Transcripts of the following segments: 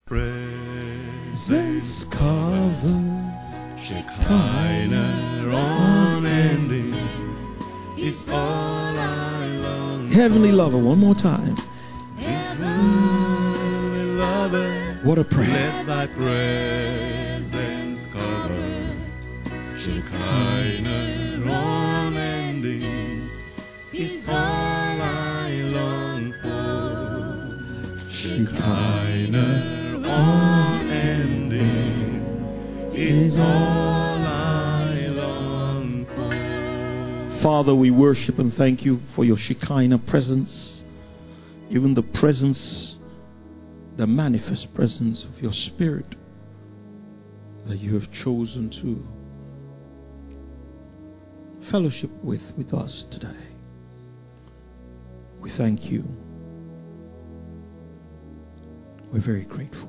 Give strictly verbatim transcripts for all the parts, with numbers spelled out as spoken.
Presence covered, Shekinah unending is all I long for. Heavenly Lover, one more time. Heavenly Lover, what a prayer. Let thy presence cover, Shekinah unending is all I long for. Shekinah unending is all I long for. Father, we worship and thank you for your Shekinah presence, even the presence, the manifest presence of your Spirit that you have chosen to fellowship with with us today. We thank you. We're very grateful.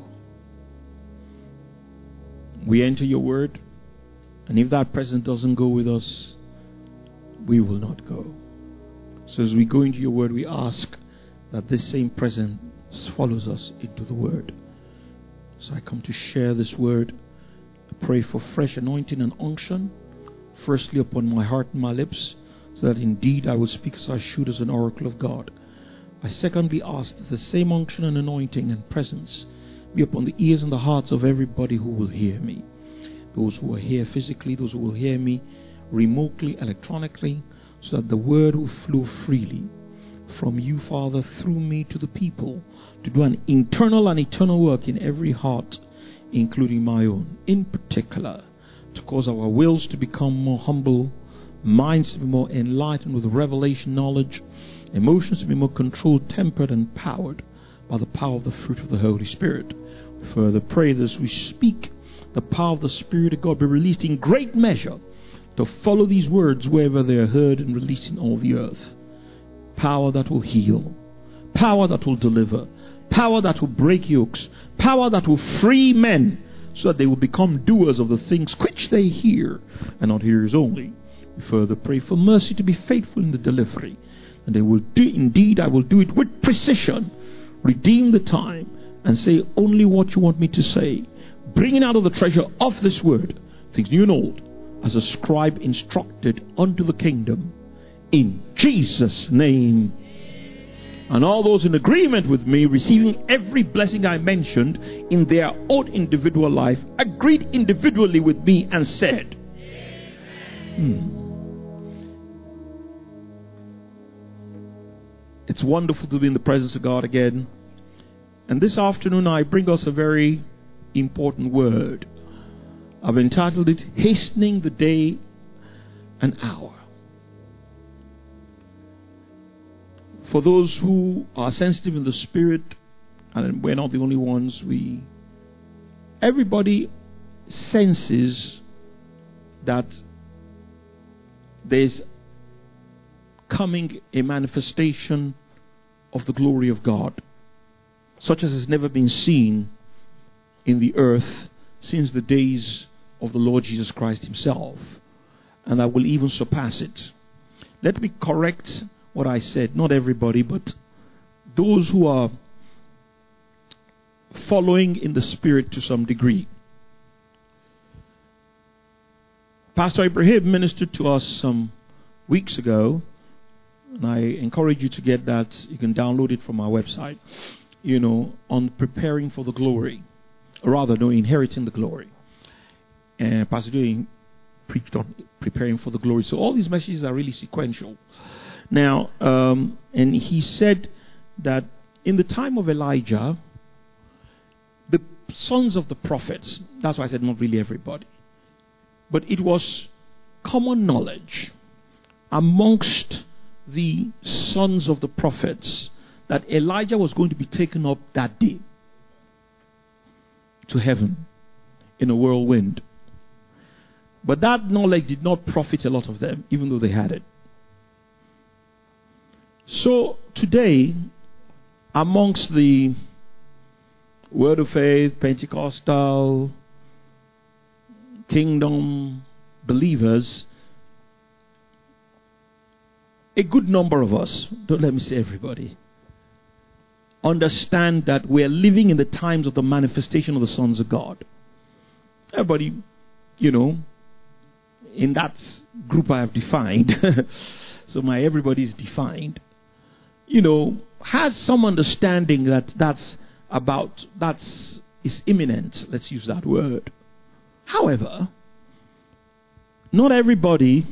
We enter your word, and if that presence doesn't go with us, we will not go. So as we go into your word, we ask that this same presence follows us into the word. So I come to share this word. I pray for fresh anointing and unction, firstly upon my heart and my lips, so that indeed I will speak as I should as an oracle of God. I secondly ask that the same unction and anointing and presence be upon the ears and the hearts of everybody who will hear me. Those who are here physically, those who will hear me remotely, electronically, so that the word will flow freely from you, Father, through me to the people, to do an internal and eternal work in every heart, including my own, in particular, to cause our wills to become more humble, minds to be more enlightened with revelation knowledge, emotions to be more controlled, tempered, and powered by the power of the fruit of the Holy Spirit. We further pray that as we speak, the power of the Spirit of God be released in great measure to follow these words wherever they are heard and released in all the earth. Power that will heal, power that will deliver, power that will break yokes, power that will free men so that they will become doers of the things which they hear and not hearers only. We further pray for mercy to be faithful in the delivery, and they will do, indeed I will do it with precision, redeem the time, and say only what you want me to say, bringing out of the treasure of this word things new and old, as a scribe instructed unto the kingdom, in Jesus' name. And all those in agreement with me, receiving every blessing I mentioned in their own individual life, agreed individually with me and said, hmm. It's wonderful to be in the presence of God again. And this afternoon I bring us a very important word. I've entitled it, Hastening the Day and Hour. For those who are sensitive in the spirit, and we're not the only ones, we everybody senses that there's coming a manifestation of the glory of God, such as has never been seen in the earth since the days of the Lord Jesus Christ himself, and that will even surpass it. Let me correct what I said. Not everybody, but those who are following in the spirit to some degree. Pastor Ibrahim ministered to us some weeks ago, and I encourage you to get that. You can download it from our website, you know, on preparing for the glory, or rather, no, inheriting the glory. And Pastor Joey preached on preparing for the glory. So all these messages are really sequential. Now, um, and he said that in the time of Elijah, the sons of the prophets, that's why I said not really everybody, but it was common knowledge amongst the sons of the prophets that Elijah was going to be taken up that day to heaven in a whirlwind. But that knowledge did not profit a lot of them, even though they had it. So today, amongst the Word of Faith, Pentecostal, Kingdom believers, a good number of us, don't let me say everybody, understand that we're living in the times of the manifestation of the sons of God. Everybody, you know, in that group I have defined, so my everybody is defined, you know, has some understanding that that's about, that's, is imminent. Let's use that word. However, not everybody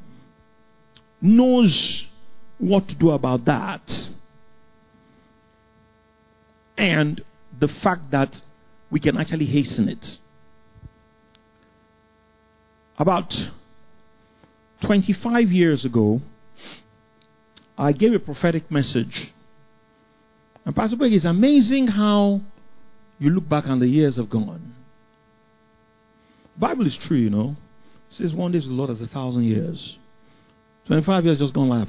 knows what to do about that. And the fact that we can actually hasten it. About twenty-five years ago, I gave a prophetic message. And Pastor Berg, it's amazing how you look back and the years have gone. The Bible is true, you know. It says one day with the Lord as a thousand years. twenty-five years just gone like,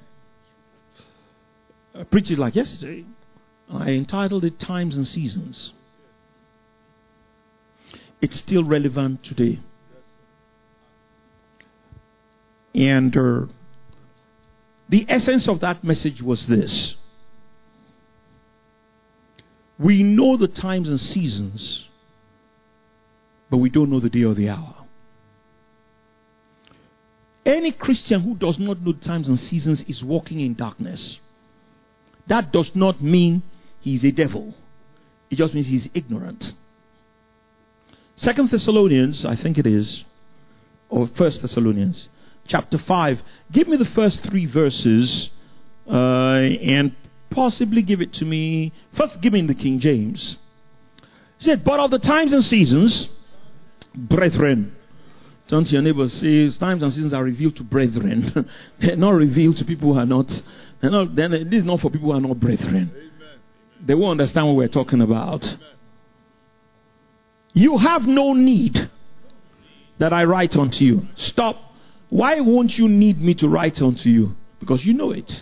I preached it like yesterday. I entitled it Times and Seasons. It's still relevant today. And uh, the essence of that message was this. We know the times and seasons, but we don't know the day or the hour. Any Christian who does not know times and seasons is walking in darkness. That does not mean he's a devil. It just means he's ignorant. Second Thessalonians, I think it is, or First Thessalonians, chapter five. Give me the first three verses uh, and possibly give it to me. First, give me in the King James. He said, but of the times and seasons, brethren. Turn to your neighbor, say, times and seasons are revealed to brethren. They're not revealed to people who are not, they're not they're, this is not for people who are not brethren. Amen. They won't understand what we're talking about. Amen. You have no need that I write unto you. Stop. Why won't you need me to write unto you? Because you know it.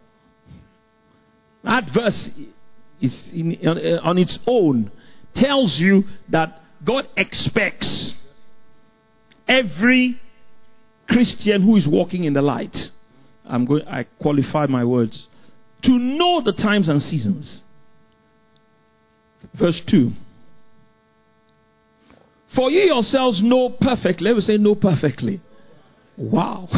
That verse is in, on, on its own tells you that God expects every Christian who is walking in the light, I'm going, I qualify my words, to know the times and seasons. Verse two. For you yourselves know perfectly. Let me say know perfectly. Wow.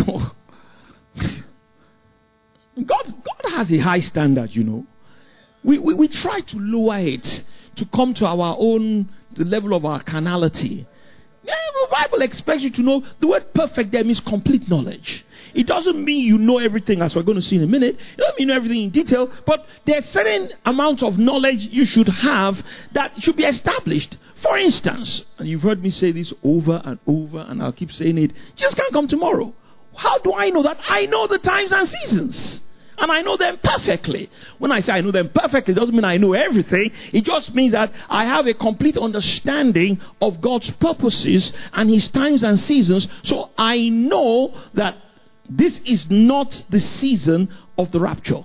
God, God has a high standard, you know. We, we, we try to lower it to come to our own, the level of our carnality. Yeah, the Bible expects you to know. The word perfect there means complete knowledge. It doesn't mean you know everything, as we're going to see in a minute. It doesn't mean you know everything in detail, but there's certain amount of knowledge you should have that should be established. For instance, and you've heard me say this over and over, and I'll keep saying it, Jesus can't come tomorrow. How do I know that? I know the times and seasons. And I know them perfectly. When I say I know them perfectly, it doesn't mean I know everything. It just means that I have a complete understanding of God's purposes and His times and seasons. So I know that this is not the season of the rapture.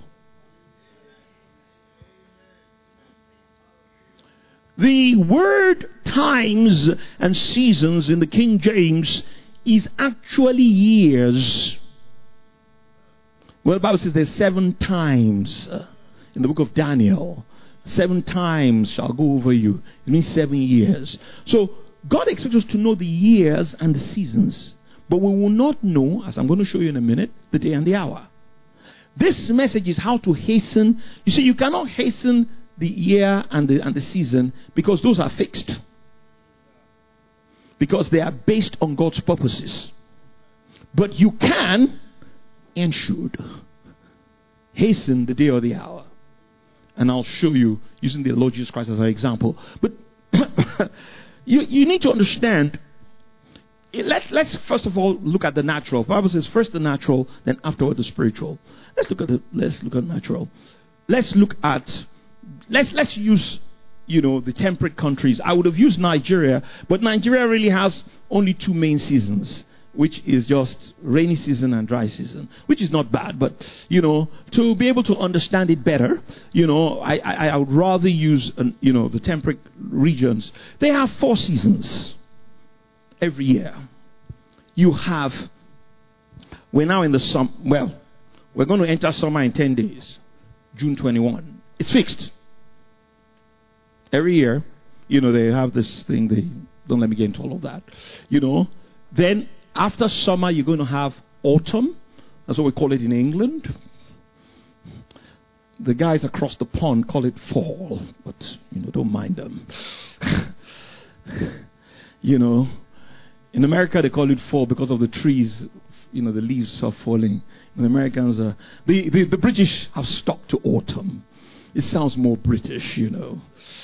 The word times and seasons in the King James is actually years. Well, the Bible says there's seven times uh, in the book of Daniel. Seven times shall go over you. It means seven years. So God expects us to know the years and the seasons. But we will not know, as I'm going to show you in a minute, the day and the hour. This message is how to hasten. You see, you cannot hasten the year and the, and the season because those are fixed. Because they are based on God's purposes. But you can and should hasten the day or the hour. And I'll show you using the Lord Jesus Christ as an example. But you, you need to understand, let's, let's first of all look at the natural. The Bible says first the natural, then afterward the spiritual. Let's look at the let's look at natural. Let's look at let's let's use you know the temperate countries. I would have used Nigeria, but Nigeria really has only two main seasons, which is just rainy season and dry season, which is not bad. But, you know, to be able to understand it better, you know, I, I, I would rather use, an, you know, the temperate regions. They have four seasons every year. You have, we're now in the summer, well, we're going to enter summer in ten days, June twenty-first. It's fixed. every year, you know, they have this thing. They don't let me get into all of that. You know, then after summer, you're going to have autumn. That's what we call it in England. The guys across the pond call it fall, but, you know, don't mind them. You know, in America they call it fall because of the trees, you know, the leaves are falling. The Americans are, the, the, the British have stuck to autumn. It sounds more British, you know.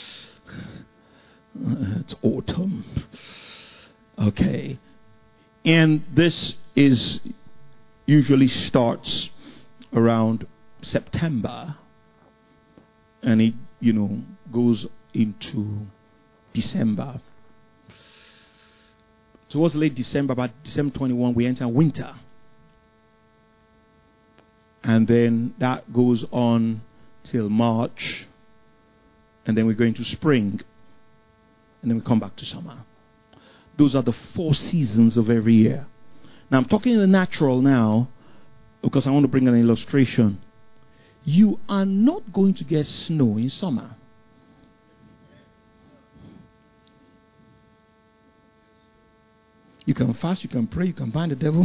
Uh, it's autumn. Okay. And this is usually starts around September. And it, you know, goes into December. Towards late December, about December twenty-first, we enter winter. And then that goes on till March. And then we go into spring. And then we come back to summer. Those are the four seasons of every year. Now I'm talking in the natural now because I want to bring an illustration. You are not going to get snow in summer. You can fast, you can pray, you can bind the devil.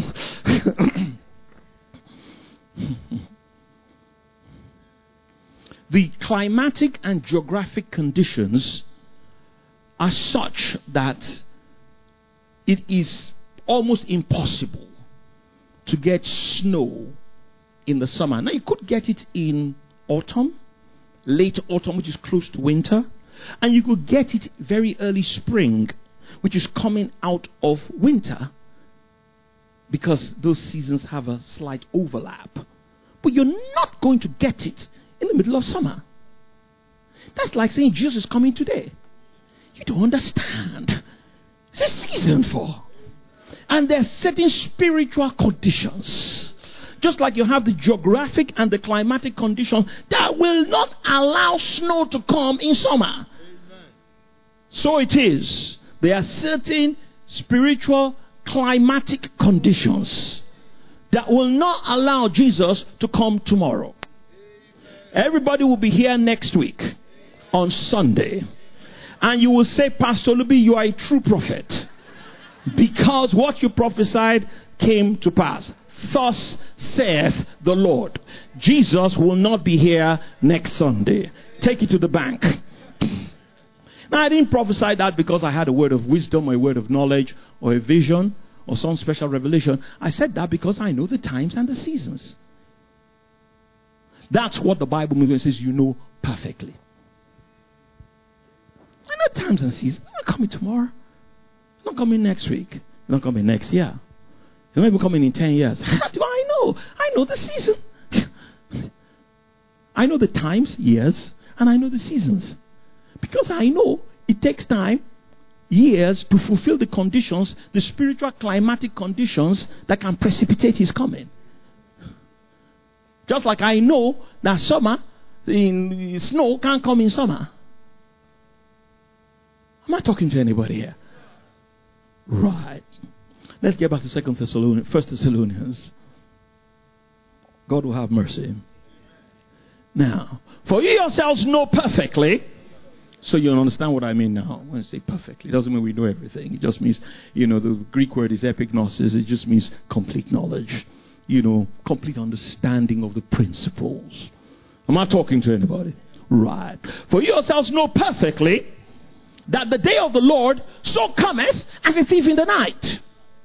The climatic and geographic conditions are such that it is almost impossible to get snow in the summer. Now, you could get it in autumn, late autumn, which is close to winter, and you could get it very early spring, which is coming out of winter, because those seasons have a slight overlap. But you're not going to get it in the middle of summer. That's like saying Jesus is coming today. You don't understand. It's a season for. And there are certain spiritual conditions, just like you have the geographic and the climatic conditions, that will not allow snow to come in summer. Amen. So it is. There are certain spiritual climatic conditions that will not allow Jesus to come tomorrow. Everybody will be here next week on Sunday. And you will say, Pastor Luby, you are a true prophet, because what you prophesied came to pass. Thus saith the Lord. Jesus will not be here next Sunday. Take it to the bank. Now, I didn't prophesy that because I had a word of wisdom or a word of knowledge or a vision or some special revelation. I said that because I know the times and the seasons. That's what the Bible movement says you know perfectly. I know times and seasons. It's not coming tomorrow. It's not coming next week. It's not coming next year. It may be coming in ten years. How do I know? I know the season. I know the times, years, and I know the seasons. Because I know it takes time, years, to fulfill the conditions, the spiritual climatic conditions that can precipitate his coming. Just like I know that summer, in snow can't come in summer. Am I talking to anybody here? Right. Let's get back to Second Thessalonians, First Thessalonians. God will have mercy. Now, for you yourselves know perfectly. So you understand what I mean now. When I say perfectly, it doesn't mean we know everything. It just means, you know, the Greek word is epignosis. It just means complete knowledge. You know, complete understanding of the principles. Am I talking to anybody? Right. For you yourselves know perfectly that the day of the Lord so cometh as a thief in the night.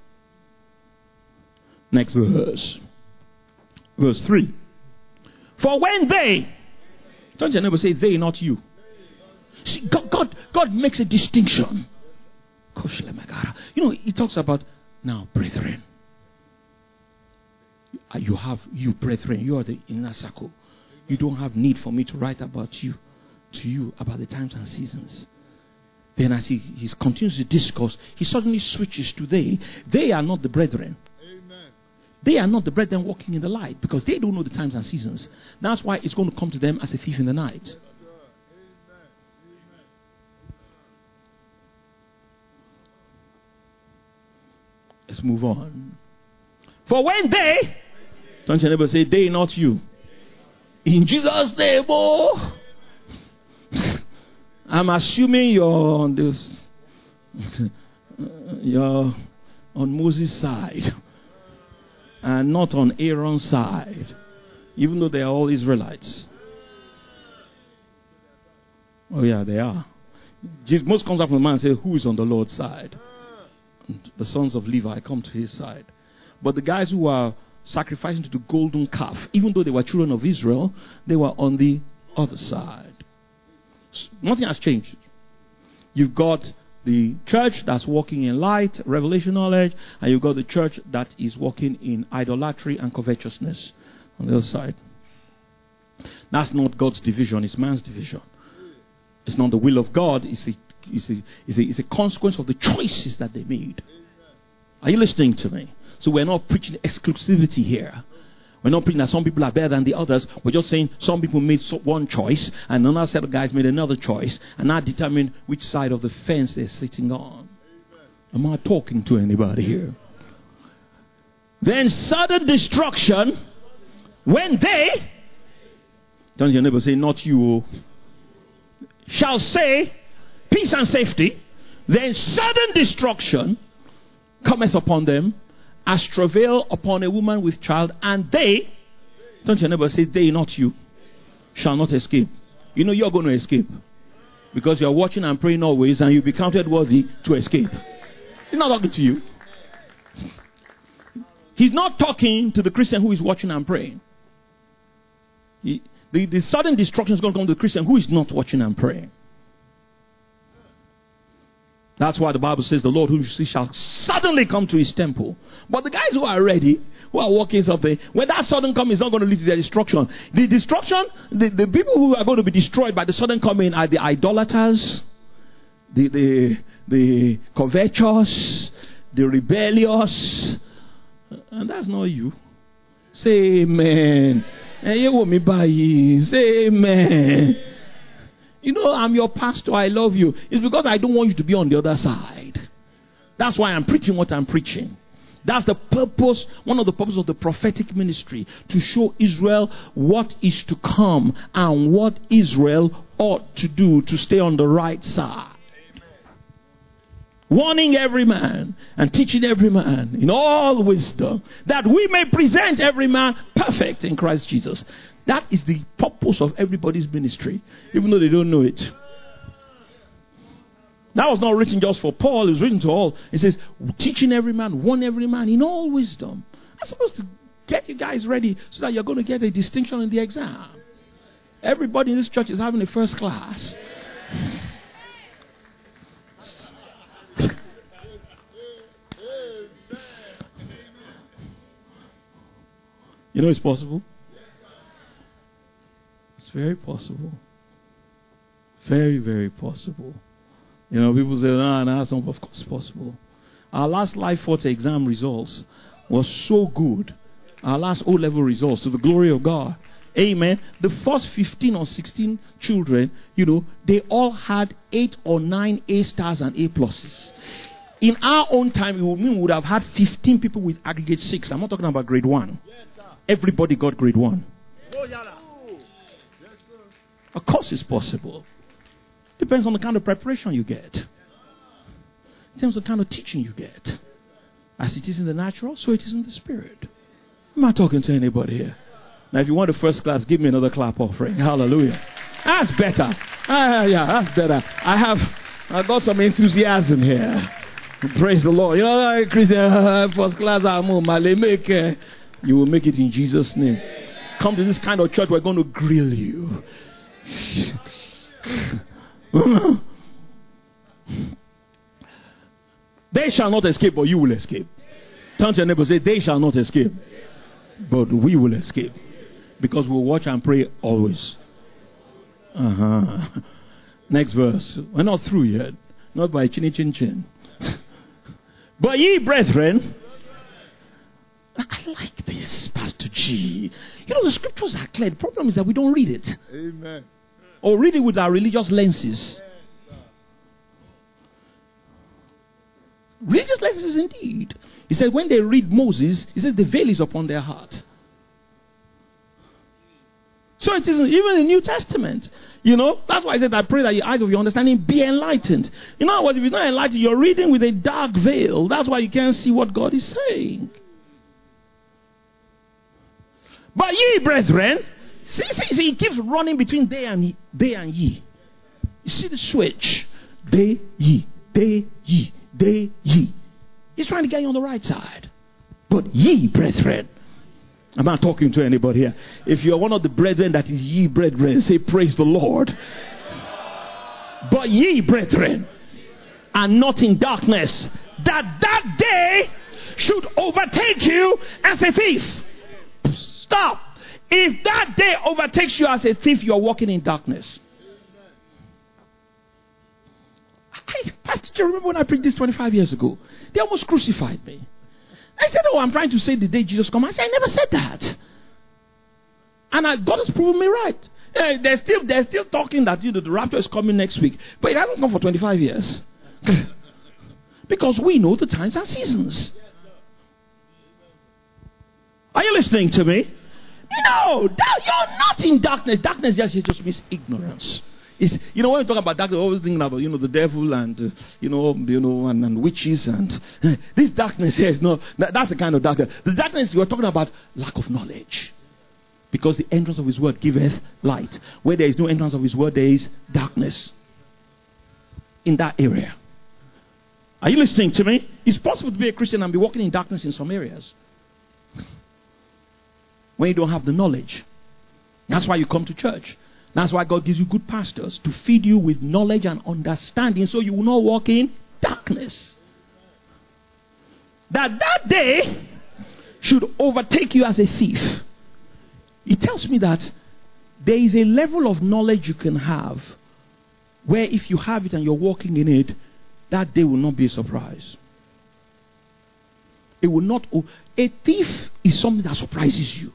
Next verse. Verse three. For when they, don't your neighbor say they, not you. See, God, God, God makes a distinction. You know, he talks about, now, brethren. You have, you brethren, you are the inner circle. You don't have need for me to write about you, to you, about the times and seasons. Then as he, he continues the discourse, he suddenly switches to they. They are not the brethren. Amen. They are not the brethren walking in the light, because they don't know the times and seasons. That's why it's going to come to them as a thief in the night. Let's move on. For when they, don't your neighbor say they, not you. In Jesus' name, oh. I'm assuming you're on this. You're on Moses' side and not on Aaron's side, even though they are all Israelites. Oh yeah, they are. Jesus, most comes up from the man and says, who is on the Lord's side? And the sons of Levi come to his side. But the guys who are sacrificing to the golden calf, even though they were children of Israel, they were on the other side. Nothing has changed. You've got the church that's walking in light, revelation knowledge, and you've got the church that is walking in idolatry and covetousness on the other side. That's not God's division, it's man's division. It's not the will of God, it's a, it's a, it's a, it's a consequence of the choices that they made. Are you listening to me? So we're not preaching exclusivity here. We're not preaching that some people are better than the others. We're just saying some people made one choice and another set of guys made another choice, and that determine which side of the fence they're sitting on. Am I talking to anybody here? Then sudden destruction when they, don't your neighbor say, not you, shall say peace and safety, then sudden destruction cometh upon them as travail upon a woman with child, and they, don't your neighbor say, they, not you, shall not escape. You know you're going to escape because you're watching and praying always, and you'll be counted worthy to escape. He's not talking to you. He's not talking to the Christian who is watching and praying. He, the, the sudden destruction is going to come to the Christian who is not watching and praying. That's why the Bible says the Lord who you see shall suddenly come to his temple. But the guys who are ready, who are walking something, when that sudden coming is not going to lead to their destruction. The destruction, the, the people who are going to be destroyed by the sudden coming are the idolaters, the the the covetous, the rebellious. And that's not you. Say amen. Say amen. You know, I'm your pastor, I love you. It's because I don't want you to be on the other side. That's why I'm preaching what I'm preaching. That's the purpose, one of the purposes of the prophetic ministry, to show Israel what is to come and what Israel ought to do to stay on the right side. Amen. Warning every man and teaching every man in all wisdom, that we may present every man perfect in Christ Jesus. That is the purpose of everybody's ministry, even though they don't know it. That was not written just for Paul, it was written to all. It says, teaching every man, warn every man in all wisdom. That's supposed to get you guys ready so that you're going to get a distinction in the exam. Everybody in this church is having a first class. You know it's possible? It's very possible. Very, very possible. You know, people say, nah, nah, some of course possible. Our last Life Forte exam results was so good. Our last O-level results, to the glory of God. Amen. The first fifteen or sixteen children, you know, they all had eight or nine A stars and A pluses. In our own time, it would mean we would have had fifteen people with aggregate six. I'm not talking about grade one. Everybody got grade one. Of course it's possible. Depends on the kind of preparation you get. Depends on the kind of teaching you get. As it is in the natural, so it is in the spirit. I'm not talking to anybody here. Now if you want a first class, give me another clap offering. Hallelujah. That's better. Ah, yeah, that's better. I have I got some enthusiasm here. Praise the Lord. You know, Christian, first class, you will make it in Jesus' name. Come to this kind of church, we're going to grill you. They shall not escape, but you will escape. Turn to your neighbor, say, they shall not escape, but we will escape, because we'll watch and pray always. Uh-huh. Next verse. We're not through yet. Not by chinny chin chin. But ye brethren, I like this, Pastor G. You know, the scriptures are clear. The problem is that we don't read it. Amen. Or read it with our religious lenses. Religious lenses indeed. He said when they read Moses, he said the veil is upon their heart. So it isn't even in the New Testament. You know, that's why I said I pray that your eyes of your understanding be enlightened. In other words, if it's not enlightened, you're reading with a dark veil. That's why you can't see what God is saying. But ye, brethren, see, see, see, he keeps running between they and ye, they and ye. You see the switch? They, ye, they, ye, they, ye. He's trying to get you on the right side. But ye, brethren. I'm not talking to anybody here. If you're one of the brethren that is ye, brethren, say praise the Lord. But ye, brethren, are not in darkness, that that day should overtake you as a thief. Stop. If that day overtakes you as a thief, you're walking in darkness. I, Pastor, do you remember when I preached this twenty-five years ago? They almost crucified me. I said, oh, I'm trying to say the day Jesus comes. I said, I never said that. And I, God has proven me right. Uh, they're still they're still talking that, you know, the rapture is coming next week. But it hasn't come for twenty-five years. Because we know the times and seasons. Are you listening to me? No, that, you're not in darkness. Darkness just, just means ignorance. It's, you know, when we talk about darkness, we're always thinking about, you know, the devil and, uh, you know, you know, and, and witches and uh, this darkness here is no, that, that's the kind of darkness. The darkness you're talking about, lack of knowledge. Because the entrance of his word giveth light. Where there is no entrance of his word, there is darkness. In that area. Are you listening to me? It's possible to be a Christian and be walking in darkness in some areas. When you don't have the knowledge. That's why you come to church. That's why God gives you good pastors to feed you with knowledge and understanding so you will not walk in darkness. That that day should overtake you as a thief. It tells me that there is a level of knowledge you can have where if you have it and you're walking in it, that day will not be a surprise. It will not. A thief is something that surprises you.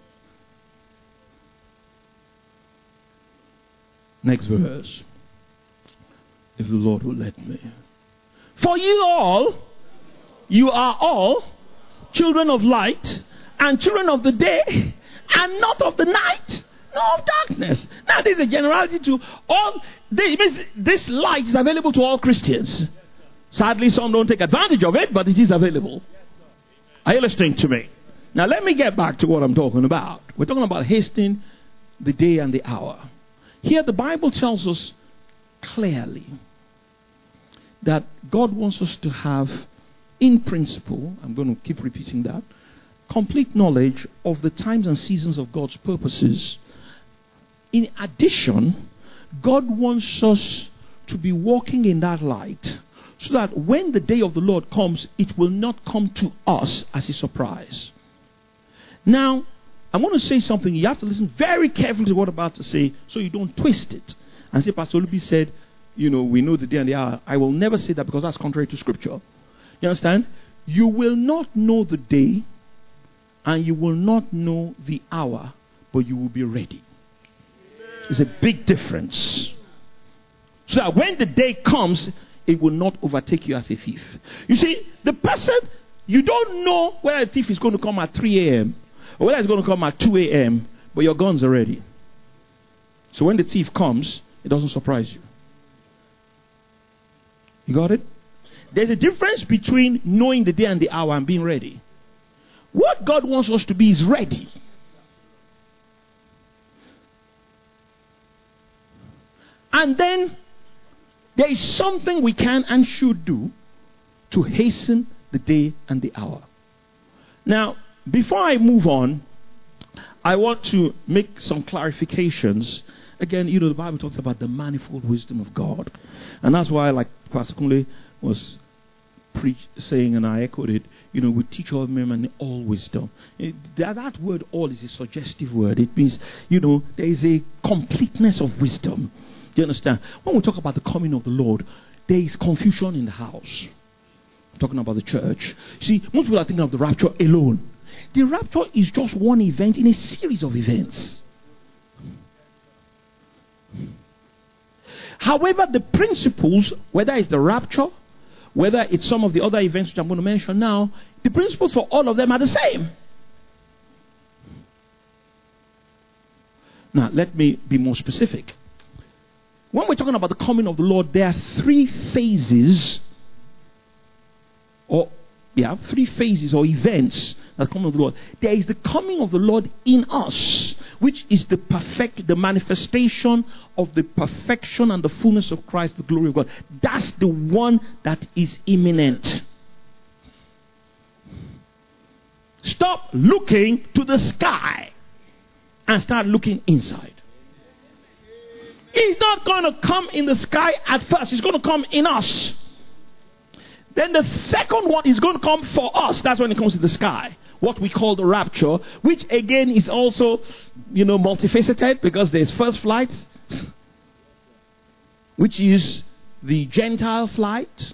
Next verse. If the Lord will let me. For you all, you are all children of light and children of the day and not of the night, nor of darkness. Now, there's a generality to all. This, this light is available to all Christians. Sadly, some don't take advantage of it, but it is available. Are you listening to me? Now, let me get back to what I'm talking about. We're talking about hastening the day and the hour. Here, the Bible tells us clearly that God wants us to have, in principle, I'm going to keep repeating that, complete knowledge of the times and seasons of God's purposes. In addition, God wants us to be walking in that light so that when the day of the Lord comes, it will not come to us as a surprise. Now, I want to say something. You have to listen very carefully to what I'm about to say so you don't twist it. And say, Pastor Olubi said, you know, we know the day and the hour. I will never say that because that's contrary to Scripture. You understand? You will not know the day and you will not know the hour, but you will be ready. It's a big difference. So that when the day comes, it will not overtake you as a thief. You see, the person, you don't know whether a thief is going to come at three a.m. or whether it's going to come at two a.m., but your gun's are ready. So when the thief comes, it doesn't surprise you. You got it? There's a difference between knowing the day and the hour and being ready. What God wants us to be is ready. And then there is something we can and should do to hasten the day and the hour. Now, before I move on, I want to make some clarifications. Again, you know, the Bible talks about the manifold wisdom of God. And that's why, like Pastor Kunle was preach, saying, and I echoed it, you know, we teach all men and all wisdom. It, that, that word all is a suggestive word. It means, you know, there is a completeness of wisdom. Do you understand? When we talk about the coming of the Lord, there is confusion in the house. I'm talking about the church. See, most people are thinking of the rapture alone. The rapture is just one event in a series of events. However, the principles, whether it's the rapture, whether it's some of the other events which I'm going to mention now, the principles for all of them are the same. Now, let me be more specific. When we're talking about the coming of the Lord, there are three phases, or yeah, three phases or events that come of the Lord. There is the coming of the Lord in us, which is the perfect, the manifestation of the perfection and the fullness of Christ, the glory of God. That's the one that is imminent. Stop looking to the sky and start looking inside. He's not going to come in the sky at first. He's going to come in us. Then the second one is going to come for us. That's when it comes to the sky. What we call the rapture, which again is also, you know, multifaceted, because there's first flight, which is the Gentile flight.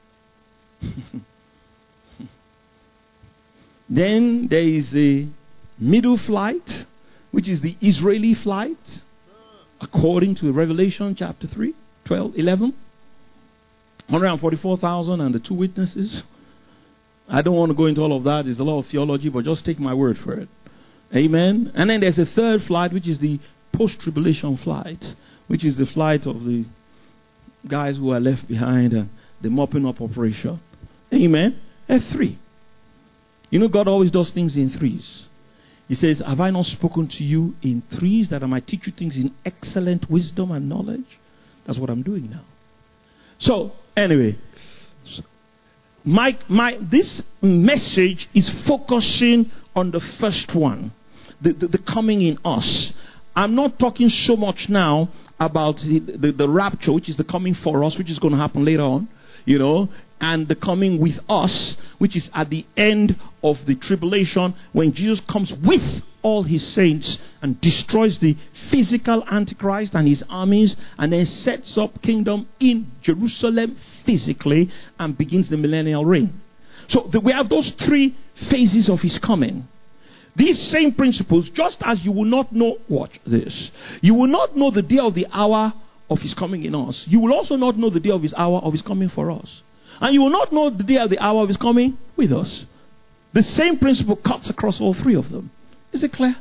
Then there is the middle flight, which is the Israeli flight, according to Revelation chapter three, twelve, eleven. one hundred forty-four thousand and the two witnesses. I don't want to go into all of that. There's a lot of theology, but just take my word for it. Amen. And then there's a third flight, which is the post-tribulation flight, which is the flight of the guys who are left behind and the mopping up operation. Amen. There's three. You know, God always does things in threes. He says, have I not spoken to you in threes, that I might teach you things in excellent wisdom and knowledge? That's what I'm doing now. So, anyway, my, my, this message is focusing on the first one, the, the, the coming in us. I'm not talking so much now about the, the, the rapture, which is the coming for us, which is going to happen later on, you know, and the coming with us, which is at the end of the tribulation, when Jesus comes with all his saints and destroys the physical Antichrist and his armies, and then sets up kingdom in Jerusalem physically and begins the millennial reign. So the, we have those three phases of his coming. These same principles, just as you will not know, watch this, you will not know the day of the hour of his coming in us. You will also not know the day of his hour of his coming for us. And you will not know the day of the hour of his coming with us. The same principle cuts across all three of them. Is it clear?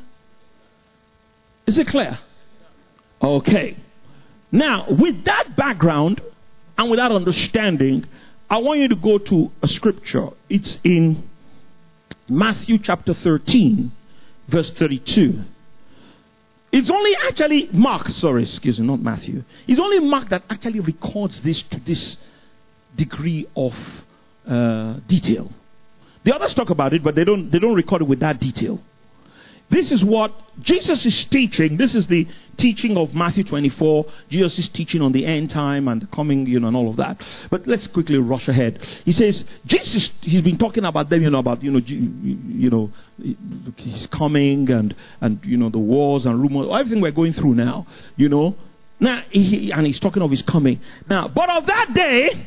Is it clear? Okay. Now, with that background and with that understanding, I want you to go to a scripture. It's in Matthew chapter thirteen, verse thirty-two. It's only actually Mark, sorry, excuse me, not Matthew. It's only Mark that actually records this to this degree of uh, detail. The others talk about it, but they don't they don't record it with that detail. This is what Jesus is teaching. This is the teaching of Matthew twenty-four. Jesus is teaching on the end time and the coming, you know, and all of that. But let's quickly rush ahead. He says, Jesus, he's been talking about them, you know, about, you know, you know, he's coming and, and, you know, the wars and rumors, everything we're going through now, you know. Now, he, and he's talking of his coming. Now, but of that day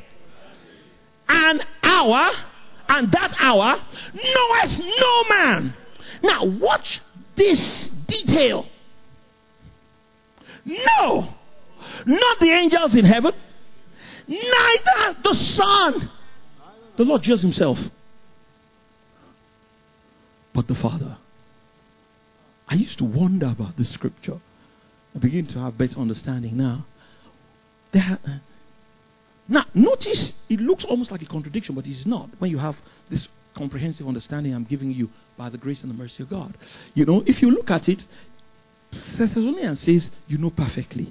and hour, and that hour, knoweth no man. Now, watch this detail. No, not the angels in heaven, neither the Son, the Lord Jesus himself, but the Father. I used to wonder about this scripture. I begin to have better understanding now. There, now, notice it looks almost like a contradiction, but it's not when you have this comprehensive understanding I'm giving you by the grace and the mercy of God. You know, if you look at it, Thessalonians says, you know perfectly.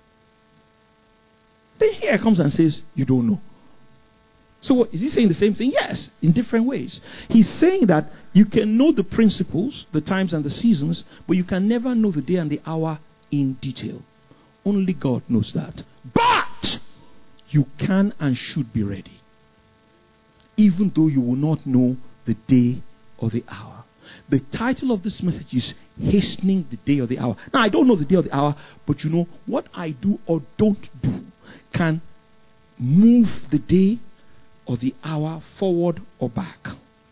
Then here comes and says, you don't know. So what, is he saying the same thing? Yes, in different ways. He's saying that you can know the principles, the times and the seasons, but you can never know the day and the hour in detail. Only God knows that. But you can and should be ready, even though you will not know the day or the hour. The title of this message is Hastening the Day or the Hour. Now, I don't know the day or the hour, but you know, what I do or don't do can move the day or the hour forward or back.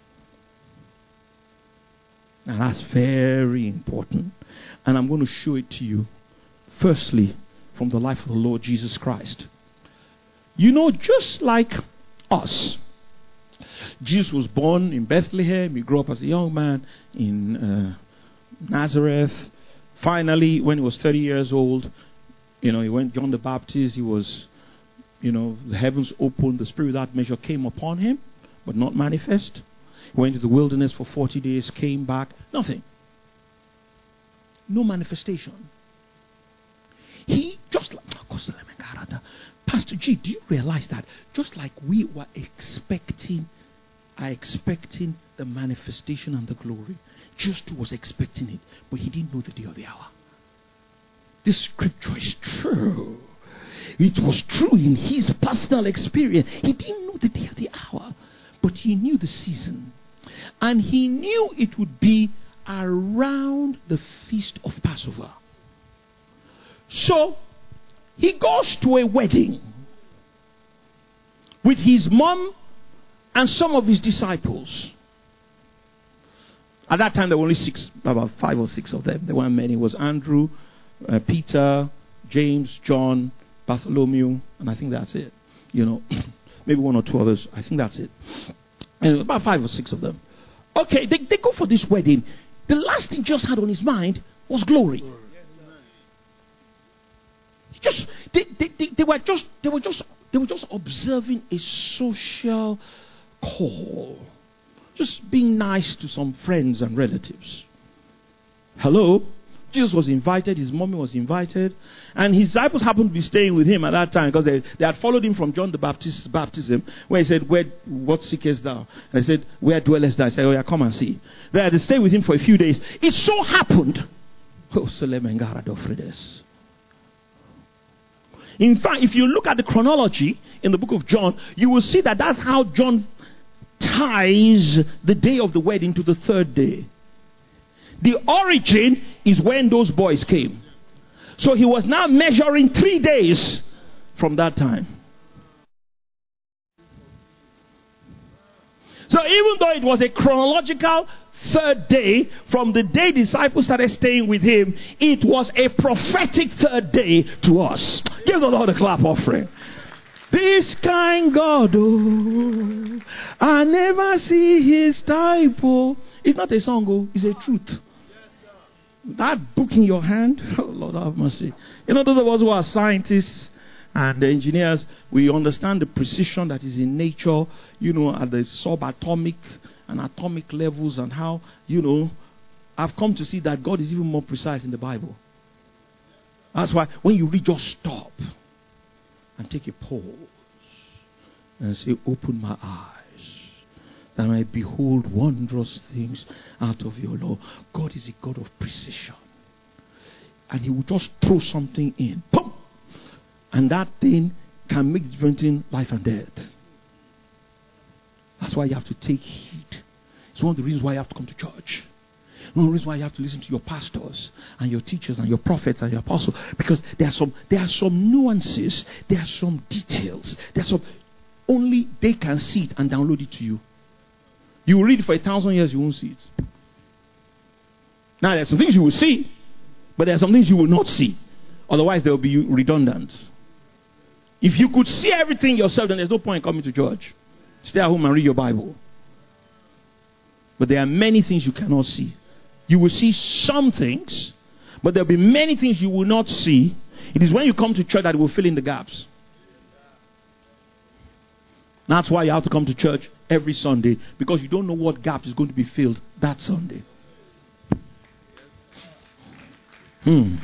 Now, that's very important. And I'm going to show it to you, firstly, from the life of the Lord Jesus Christ. You know, just like us, Jesus was born in Bethlehem. He grew up as a young man in uh, Nazareth. Finally, when he was thirty years old, you know, he went John the Baptist. He was, you know, the heavens opened. The Spirit without measure came upon him, but not manifest. He went to the wilderness for forty days, came back, nothing. No manifestation. He just like, Pastor G, do you realize that just like we were expecting, are expecting the manifestation and the glory, just was expecting it, but he didn't know the day or the hour. This scripture is true. It was true in his personal experience. He didn't know the day or the hour, but he knew the season. And he knew it would be around the feast of Passover. So, he goes to a wedding with his mom and some of his disciples. At that time, there were only six, about five or six of them. There weren't many. It was Andrew, uh, Peter, James, John, Bartholomew, and I think that's it. You know, maybe one or two others. I think that's it. And about five or six of them. Okay, they, they go for this wedding. The last thing Jesus had on his mind was glory. Just they, they, they, they were just they were just they were just observing a social call. Just being nice to some friends and relatives. Hello? Jesus was invited, his mommy was invited, and his disciples happened to be staying with him at that time because they, they had followed him from John the Baptist's baptism, where he said, "Where, what seekest thou?" And they said, "Where dwellest thou?" I said, "Oh yeah, come and see." They had to stay with him for a few days. It so happened. In fact, if you look at the chronology in the book of John, you will see that that's how John ties the day of the wedding to the third day. The origin is when those boys came. So he was now measuring three days from that time. So even though it was a chronological third day, from the day disciples started staying with him, it was a prophetic third day to us. Give the Lord a clap offering. This kind God, oh, I never see his type, oh. It's not a song, oh, it's a truth. That book in your hand, oh Lord have mercy. You know, those of us who are scientists and engineers, we understand the precision that is in nature, you know, at the subatomic and atomic levels, and how, you know, I've come to see that God is even more precise in the Bible. That's why when you read, just stop and take a pause and say, "Open my eyes that I may behold wondrous things out of your law." God is a God of precision. And he will just throw something in. Boom! And that thing can make the difference in life and death. That's why you have to take heed. It's one of the reasons why you have to come to church. One of the reasons why you have to listen to your pastors and your teachers and your prophets and your apostles. Because there are some there are some nuances, there are some details, there are some only they can see it and download it to you. You will read it for a thousand years, you won't see it. Now there are some things you will see, but there are some things you will not see. Otherwise they will be redundant. If you could see everything yourself, then there's no point in coming to church. Stay at home and read your Bible. But there are many things you cannot see. You will see some things, but there will be many things you will not see. It is when you come to church that it will fill in the gaps. That's why you have to come to church every Sunday, because you don't know what gap is going to be filled that Sunday. Hmm.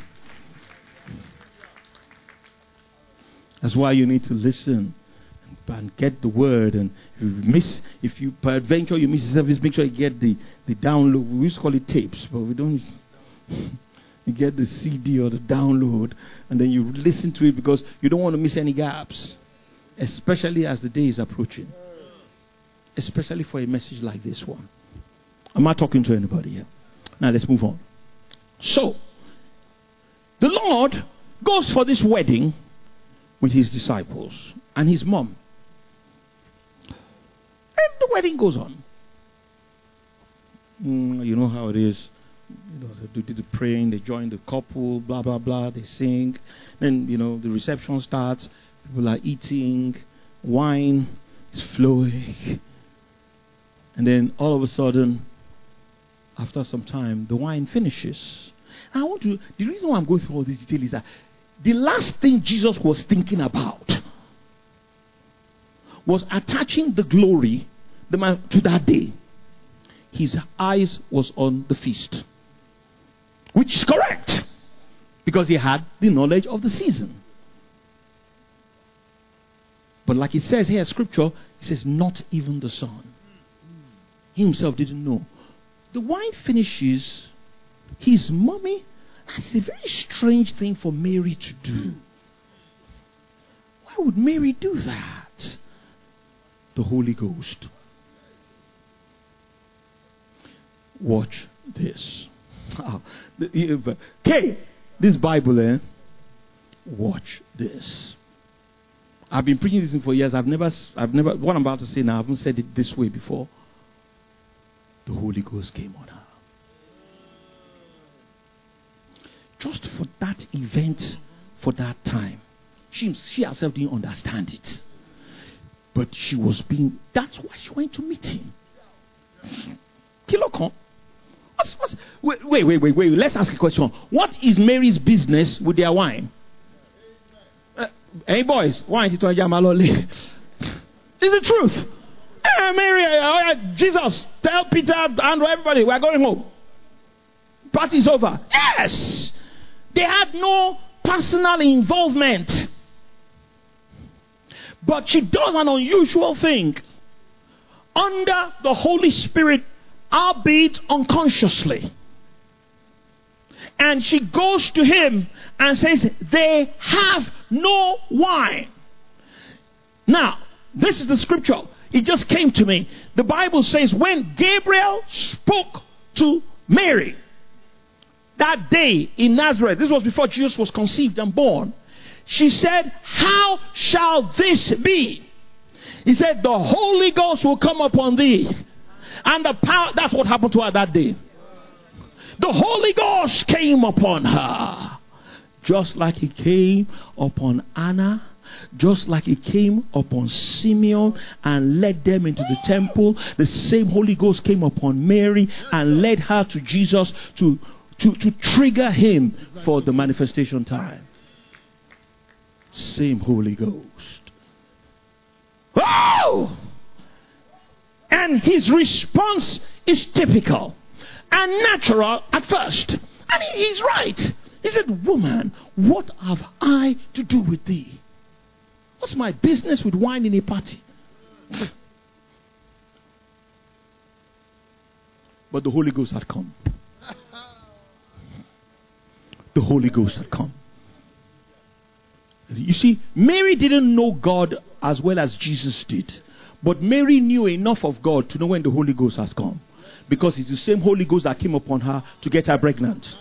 That's why you need to listen and get the word. And if you miss, if you peradventure you miss the service, make sure you get the, the download. We used to call it tapes, but we don't. You get the C D or the download, and then you listen to it because you don't want to miss any gaps, especially as the day is approaching. Especially for a message like this one. I'm not talking to anybody here. Now let's move on. So, the Lord goes for this wedding with his disciples and his mom. And the wedding goes on. Mm, you know how it is. You know, they do the praying, they join the couple, blah, blah, blah, they sing. Then, you know, the reception starts. People are eating. Wine is flowing. And then all of a sudden, after some time, the wine finishes. I want to, the reason why I'm going through all this detail is that the last thing Jesus was thinking about was attaching the glory the man, to that day. His eyes was on the feast, which is correct because he had the knowledge of the season. But like it says here in scripture, it says not even the son. He himself didn't know. The wine finishes. His mommy, that's a very strange thing for Mary to do. Why would Mary do that? The Holy Ghost. Watch this. Okay, this Bible, eh? Watch this. I've been preaching this for years. I've never, I've never, what I'm about to say now, I haven't said it this way before. The Holy Ghost came on her. Just for that event, for that time. She, she herself didn't understand it. But she was being, that's why she went to meet him. Kilokon. What's, what's, wait, wait, wait, wait, wait. Let's ask a question. What is Mary's business with their wine? Uh, hey, boys, wine is the truth. Hey, Mary, uh, Jesus, tell Peter, Andrew, everybody, we're going home. Party's over. Yes! They had no personal involvement. But she does an unusual thing. Under the Holy Spirit, albeit unconsciously. And she goes to him and says, they have no wine. Now, this is the scripture. It just came to me. The Bible says when Gabriel spoke to Mary that day in Nazareth, this was before Jesus was conceived and born, she said, how shall this be? He said, the Holy Ghost will come upon thee. And the power, that's what happened to her that day. The Holy Ghost came upon her. Just like it came upon Anna. Just like it came upon Simeon and led them into the temple. The same Holy Ghost came upon Mary and led her to Jesus to, to, to trigger him for the manifestation time. Same Holy Ghost. Oh! And his response is typical and natural at first. And he, he's right. He said, woman, what have I to do with thee? What's my business with wine in a party? But the Holy Ghost had come. The Holy Ghost had come. You see, Mary didn't know God as well as Jesus did. But Mary knew enough of God to know when the Holy Ghost has come. Because it's the same Holy Ghost that came upon her to get her pregnant.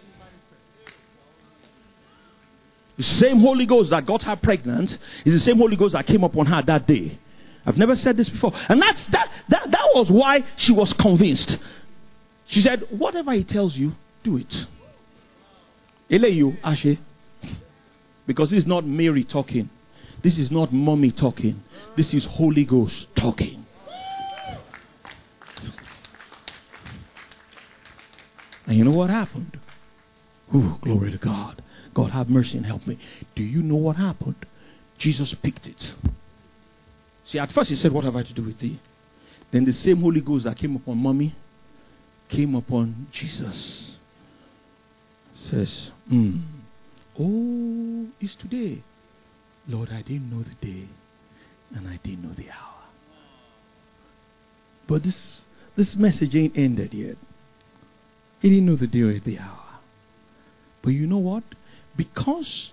The same Holy Ghost that got her pregnant is the same Holy Ghost that came upon her that day. I've never said this before. And that's that that, that was why she was convinced. She said, whatever he tells you, do it. Eleyu Ashe. Because this is not Mary talking. This is not mommy talking. This is Holy Ghost talking. And you know what happened? Ooh, glory to God. God have mercy and help me. Do you know what happened? Jesus picked it. See, at first he said, what have I to do with thee? Then the same Holy Ghost that came upon mommy came upon Jesus. Says, hmm. Oh, it's today. Lord, I didn't know the day and I didn't know the hour. But this this message ain't ended yet. He didn't know the day or the hour. But you know what? Because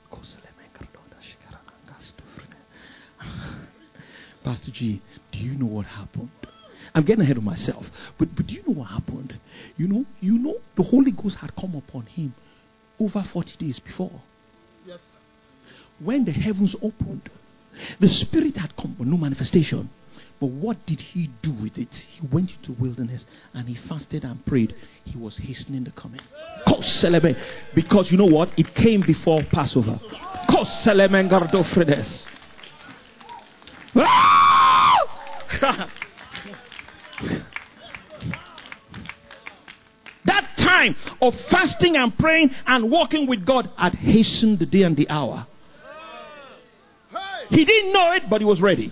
Pastor G, do you know what happened? I'm getting ahead of myself. But but do you know what happened? You know, you know the Holy Ghost had come upon him over forty days before. Yes, sir. When the heavens opened, the Spirit had come, but no manifestation. But what did he do with it? He went into the wilderness and he fasted and prayed. He was hastening the coming. Because you know what? It came before Passover. That time of fasting and praying and walking with God had hastened the day and the hour. He didn't know it, but he was ready.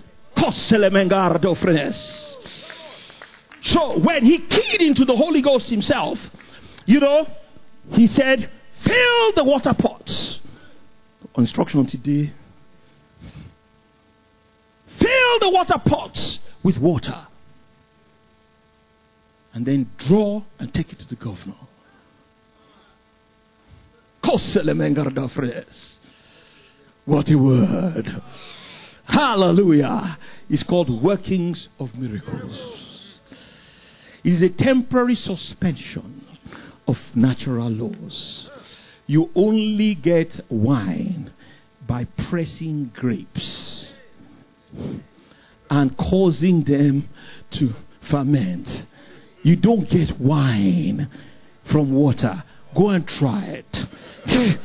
So when he keyed into the Holy Ghost himself, you know, he said, fill the water pots. Instruction today. Fill the water pots with water. And then draw and take it to the governor. What a word. Hallelujah. It's called workings of miracles. It is a temporary suspension of natural laws. You only get wine by pressing grapes and causing them to ferment. You don't get wine from water. Go and try it.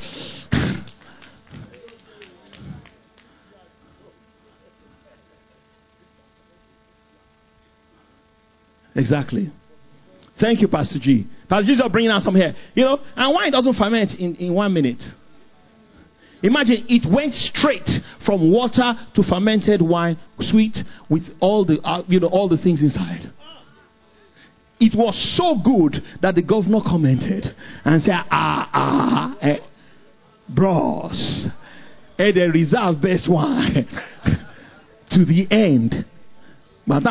Exactly. Thank you, Pastor G. Pastor G is bringing out some here. You know, and wine doesn't ferment in, in one minute. Imagine it went straight from water to fermented wine, sweet with all the uh, you know all the things inside. It was so good that the governor commented and said, "Ah ah, eh, bros, eh, they reserve best wine to the end." Am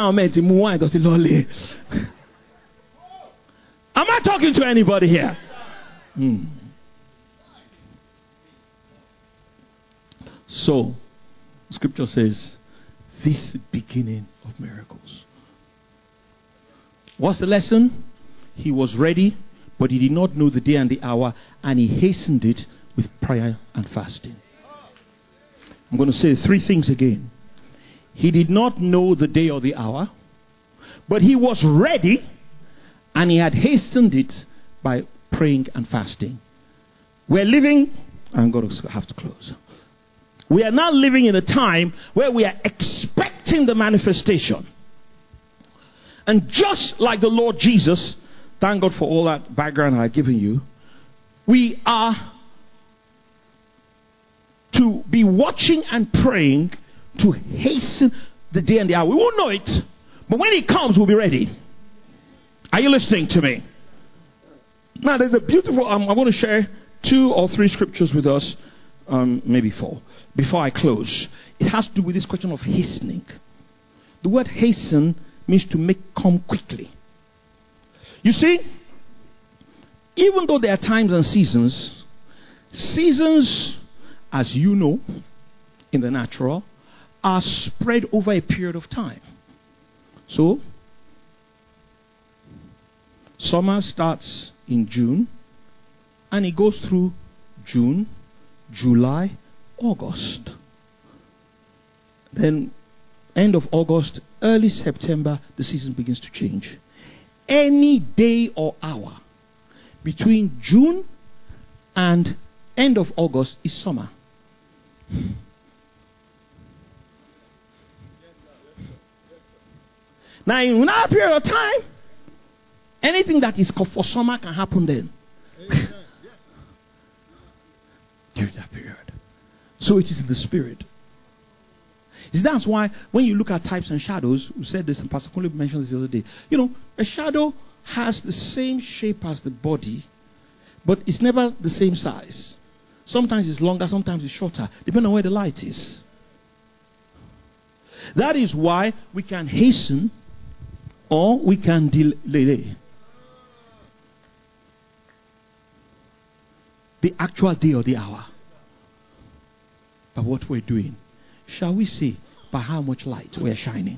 I talking to anybody here? Hmm. So, Scripture says, this beginning of miracles. What's the lesson? He was ready, but he did not know the day and the hour, and he hastened it with prayer and fasting. I'm going to say three things again. He did not know the day or the hour, but he was ready, and he had hastened it by praying and fasting. We're living, I'm going to have to close. We are now living in a time where we are expecting the manifestation. And just like the Lord Jesus, thank God for all that background I've given you, we are to be watching and praying to hasten the day and the hour. We won't know it, but when it comes, we'll be ready. Are you listening to me? Now, there's a beautiful, um, I want to share two or three scriptures with us, um, maybe four, before I close. It has to do with this question of hastening. The word hasten means to make come quickly. You see, even though there are times and seasons, seasons, as you know, in the natural, are spread over a period of time. So, summer starts in June, and it goes through June, July, August. Then, end of August, early September, the season begins to change. Any day or hour between June and end of August is summer. Now, in that period of time, anything that is for summer can happen then. During that period. So it is in the spirit. See, that's why when you look at types and shadows, we said this and Pastor Kunle mentioned this the other day. You know, a shadow has the same shape as the body, but it's never the same size. Sometimes it's longer, sometimes it's shorter, depending on where the light is. That is why we can hasten or we can delay the actual day or the hour. But what we're doing, shall we see by how much light we're shining?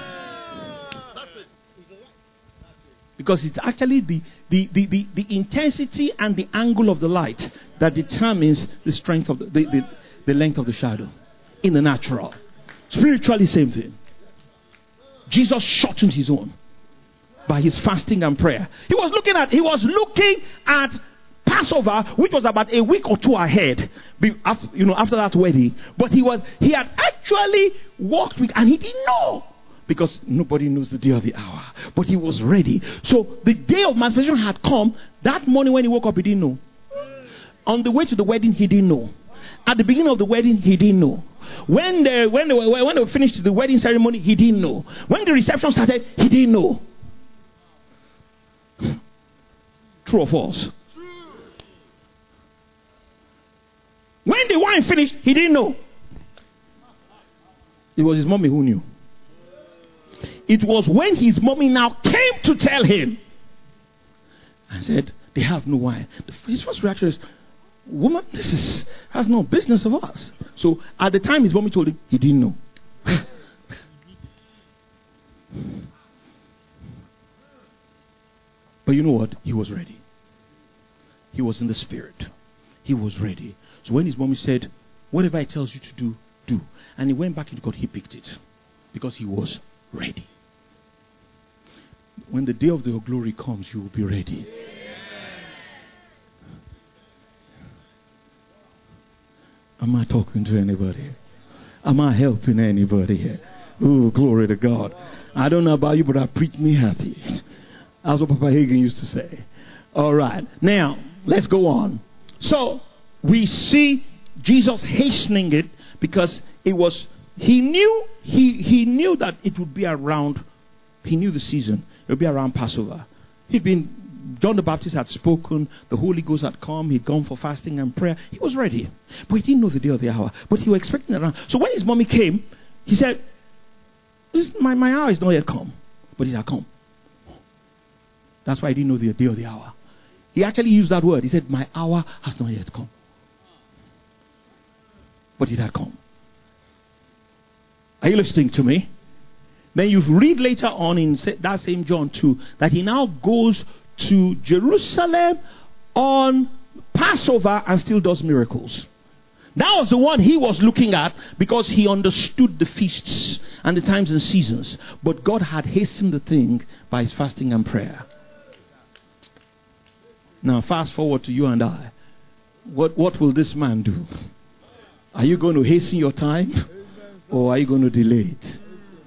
Because it's actually the, the, the, the, the intensity and the angle of the light that determines the strength of the, the, the, the length of the shadow in the natural. Spiritually, same thing. Jesus shortened his own by his fasting and prayer. He was looking at, he was looking at Passover, which was about a week or two ahead, you know, after that wedding. But he was, he had actually walked with, and he didn't know because nobody knows the day or the hour. But he was ready. So the day of manifestation had come. That morning when he woke up, he didn't know. On the way to the wedding, he didn't know. At the beginning of the wedding, he didn't know. When they, when they, were, when they finished the wedding ceremony, he didn't know. When the reception started, he didn't know. True or false? When the wine finished, he didn't know. It was his mommy who knew. It was when his mommy now came to tell him and said, they have no wine. His first reaction is, woman, this is has no business of us. So at the time his mommy told him, he didn't know. But you know what? He was ready. He was in the spirit. He was ready. So when his mommy said, whatever it tells you to do, do. And he went back into God, he picked it. Because he was ready. When the day of your glory comes, you will be ready. Am I talking to anybody? Am I helping anybody here? Oh, glory to God. I don't know about you, but I preach me happy. That's what Papa Hagin used to say. All right. Now, let's go on. So, we see Jesus hastening it because it was, he knew, he, he knew that it would be around, he knew the season. It would be around Passover. He'd been, John the Baptist had spoken, the Holy Ghost had come, he'd gone for fasting and prayer. He was ready. But he didn't know the day or the hour. But he was expecting it around. So when his mommy came, he said, this, my, my hour is not yet come. But it had come. That's why he didn't know the day or the hour. He actually used that word. He said, my hour has not yet come. But it had come. Are you listening to me? Then you read later on in that same John two that he now goes to Jerusalem on Passover and still does miracles. That was the one he was looking at because he understood the feasts and the times and seasons. But God had hastened the thing by his fasting and prayer. Now fast forward to you and I. What, what will this man do? Are you going to hasten your time or are you going to delay it?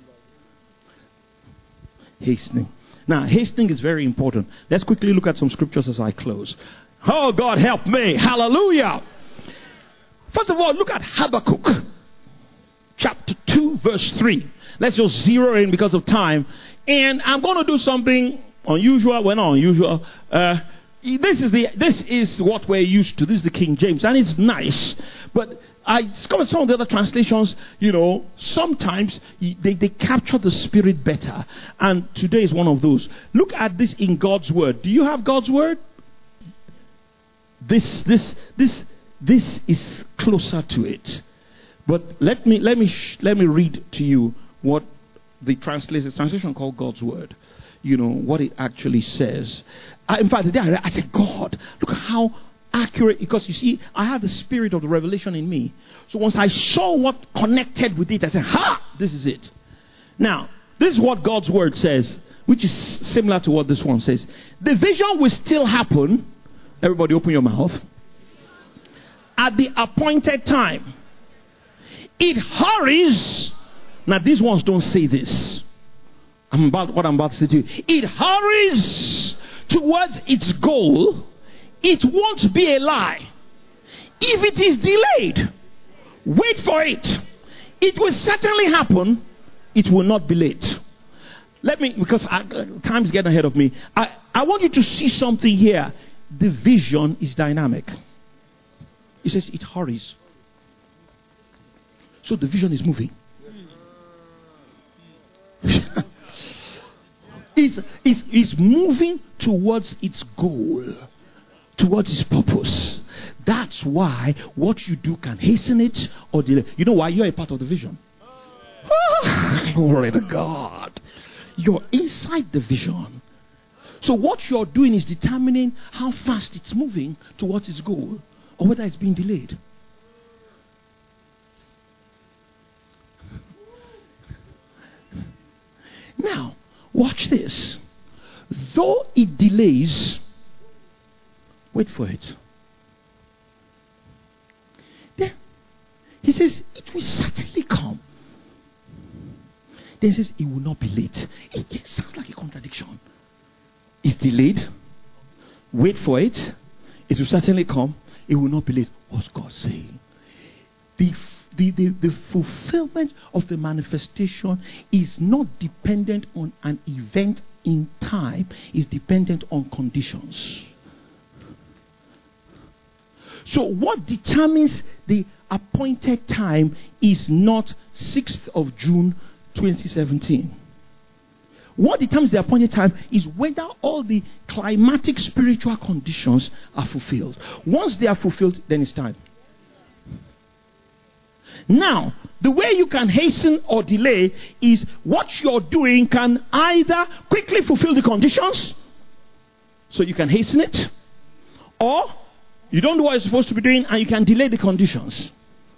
Hastening. Now, hastening is very important. Let's quickly look at some scriptures as I close. Oh, God help me. Hallelujah. First of all, look at Habakkuk. Chapter two, verse three. Let's just zero in because of time. And I'm going to do something unusual. Well, not unusual. Uh, this is the this is what we're used to. This is the King James. And it's nice. But I discovered some of the other translations, you know, sometimes they, they capture the spirit better. And today is one of those. Look at this in God's word. Do you have God's word? This, this, this, this is closer to it. But let me, let me, sh- let me read to you what the translation, translation called God's word. You know, what it actually says. I, in fact, the day I read, I said, God, look at how accurate, because you see, I had the spirit of the revelation in me. So once I saw what connected with it, I said, ha, this is it. Now, this is what God's word says, which is similar to what this one says. The vision will still happen. Everybody open your mouth. At the appointed time. It hurries. Now, these ones don't say this. I'm about what I'm about to say to you. It hurries towards its goal. It won't be a lie. If it is delayed, wait for it. It will certainly happen. It will not be late. Let me, because I, time's getting ahead of me. I, I want you to see something here. The vision is dynamic. It says it hurries. So the vision is moving. it's, it's, it's moving towards its goal. Towards his purpose. That's why what you do can hasten it or delay. You know why? You're a part of the vision. Oh, glory to God. You're inside the vision. So what you're doing is determining how fast it's moving towards its goal or whether it's being delayed. Now, watch this. Though it delays, wait for it. Then he says, it will certainly come. Then it says it will not be late. It, it sounds like a contradiction. It's delayed. Wait for it. It will certainly come. It will not be late. What's God saying? The, the, the, the fulfillment of the manifestation is not dependent on an event in time. It's dependent on conditions. So what determines the appointed time is not sixth of June twenty seventeen. What determines the appointed time is whether all the climatic spiritual conditions are fulfilled. Once they are fulfilled, then it's time. Now, the way you can hasten or delay is what you're doing can either quickly fulfill the conditions, so you can hasten it, or you don't do what you're supposed to be doing and you can delay the conditions.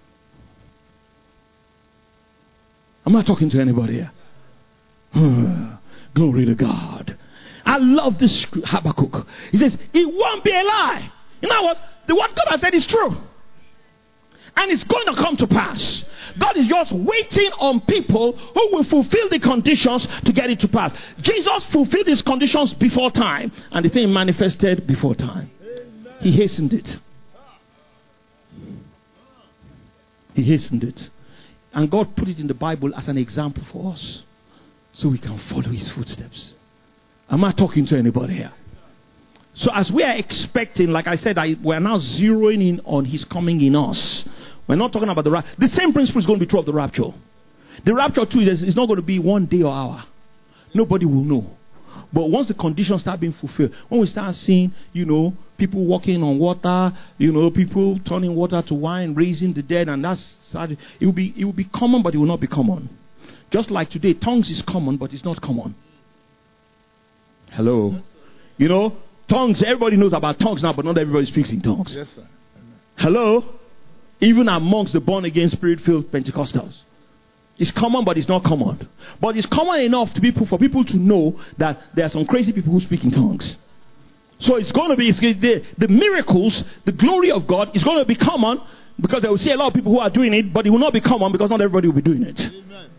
I'm not talking to anybody here. Glory to God. I love this Habakkuk. He says, it won't be a lie. You know what? The word God has said is true. And it's going to come to pass. God is just waiting on people who will fulfill the conditions to get it to pass. Jesus fulfilled his conditions before time, and the thing manifested before time. He hastened it. He hastened it. And God put it in the Bible as an example for us, so we can follow his footsteps. Am I talking to anybody here? So as we are expecting, like I said, I, we're now zeroing in on his coming in us. We're not talking about the rapture. The same principle is going to be true of the rapture. The rapture too is it's not going to be one day or hour. Nobody will know. But once the conditions start being fulfilled, when we start seeing, you know, people walking on water, you know, people turning water to wine, raising the dead, and that's started, it will be it will be common, but it will not be common. Just like today, tongues is common, but it's not common. Hello, you know, tongues. Everybody knows about tongues now, but not everybody speaks in tongues. Yes, sir. Hello, even amongst the born again, spirit-filled Pentecostals. It's common, but it's not common. But it's common enough to people for people to know that there are some crazy people who speak in tongues. So it's going to be it's, the, the miracles, the glory of God is going to be common, because they will see a lot of people who are doing it, but it will not be common because not everybody will be doing it. Amen.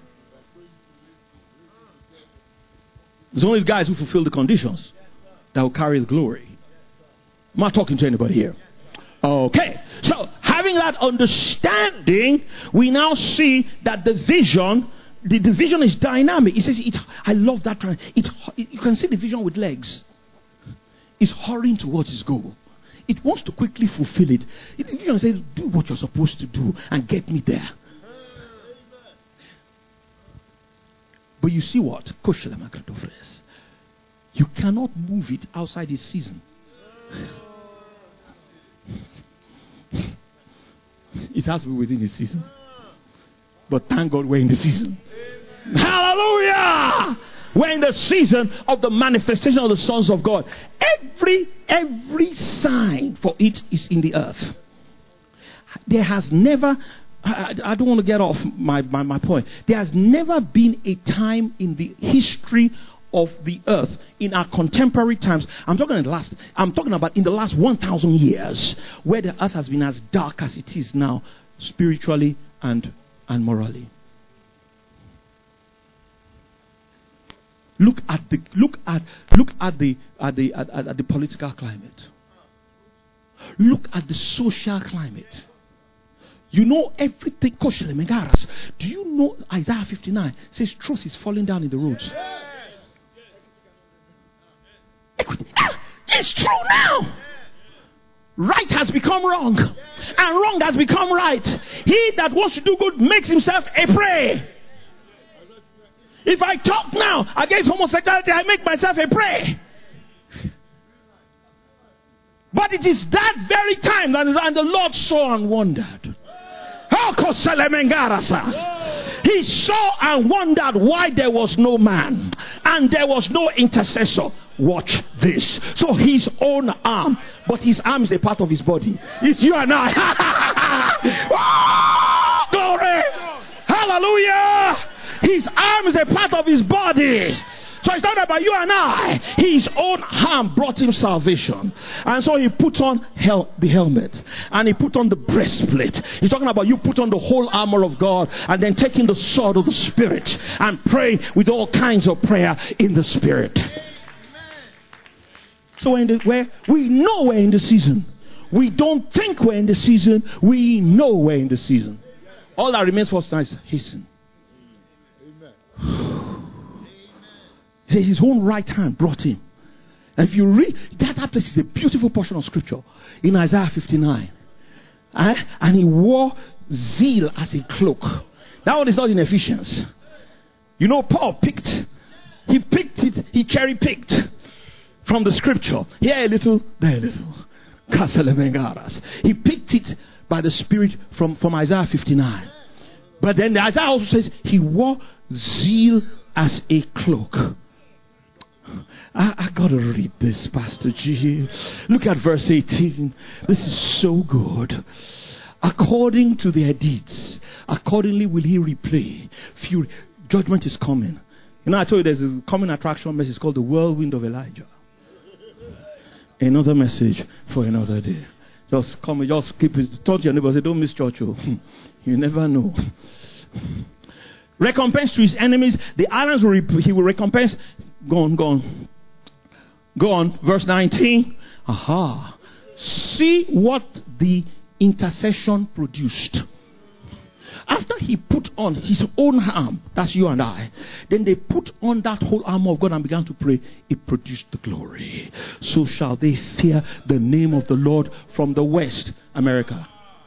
It's only the guys who fulfill the conditions that will carry the glory. I'm not talking to anybody here. Okay, so having that understanding, we now see that the vision, the, the vision is dynamic. It says, it, I love that. It, it, you can see the vision with legs. It's hurrying towards its goal. It wants to quickly fulfill it. It the vision says, do what you're supposed to do and get me there. But you see what? You cannot move it outside its season. It has to be within the season. But thank God we're in the season. Hallelujah! We're in the season of the manifestation of the sons of God. Every every sign for it is in the earth. There has never, I, I don't want to get off my, my, my point. There has never been a time in the history of the earth, in our contemporary times, I'm talking in the last, I'm talking about in the last one thousand years, where the earth has been as dark as it is now, spiritually and and morally. Look at the look at look at the at the at, at the political climate. Look at the social climate. You know everything. Do you know Isaiah fifty-nine says truth is falling down in the roads? It's true now. Right has become wrong, and wrong has become right. He that wants to do good makes himself a prey. If I talk now against homosexuality, I make myself a prey. But it is that very time that is, and the Lord saw and wondered. He saw and wondered why there was no man and there was no intercessor. Watch this. So his own arm, but his arm is a part of his body. It's you and I. Oh, glory. Hallelujah. His arm is a part of his body. So So it's not about you and I. His own arm brought him salvation. And so he put on hel- the helmet. And he put on the breastplate. He's talking about you put on the whole armor of God. And then taking the sword of the Spirit. And praying with all kinds of prayer in the Spirit. So we're in the, where we know we're in the season. We don't think we're in the season. We know we're in the season. All that remains for us now is hasten. He says his own right hand brought him. And if you read, that, that place is a beautiful portion of scripture in Isaiah fifty-nine. Uh, and he wore zeal as a cloak. That one is not in Ephesians. You know, Paul picked, he picked it, he cherry picked from the scripture. Here a little, there a little. He picked it by the Spirit from, from Isaiah fifty-nine. But then the Isaiah also says he wore zeal as a cloak. I, I gotta read this, Pastor G. Look at verse eighteen. This is so good. According to their deeds, accordingly will he repay. Fury. Judgment is coming. You know, I told you there's a common attraction message called the whirlwind of Elijah. Another message for another day. Just come, just keep it. Talk to your neighbor. Say, don't miss church. Oh. You never know. Recompense to his enemies. The islands will rep- he will recompense. Go on, go on. Go on. Verse nineteen. Aha. See what the intercession produced. After he put on his own arm, that's you and I, then they put on that whole armor of God and began to pray. It produced the glory. So shall they fear the name of the Lord from the west. America.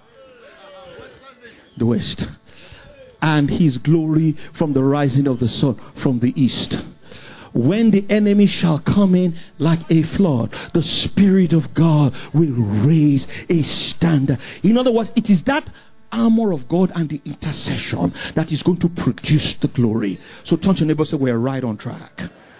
The west. And his glory from the rising of the sun from the east. When the enemy shall come in like a flood, the Spirit of God will raise a standard. In other words, it is that armor of God and the intercession that is going to produce the glory. So turn to your neighbor and say, we're right on track.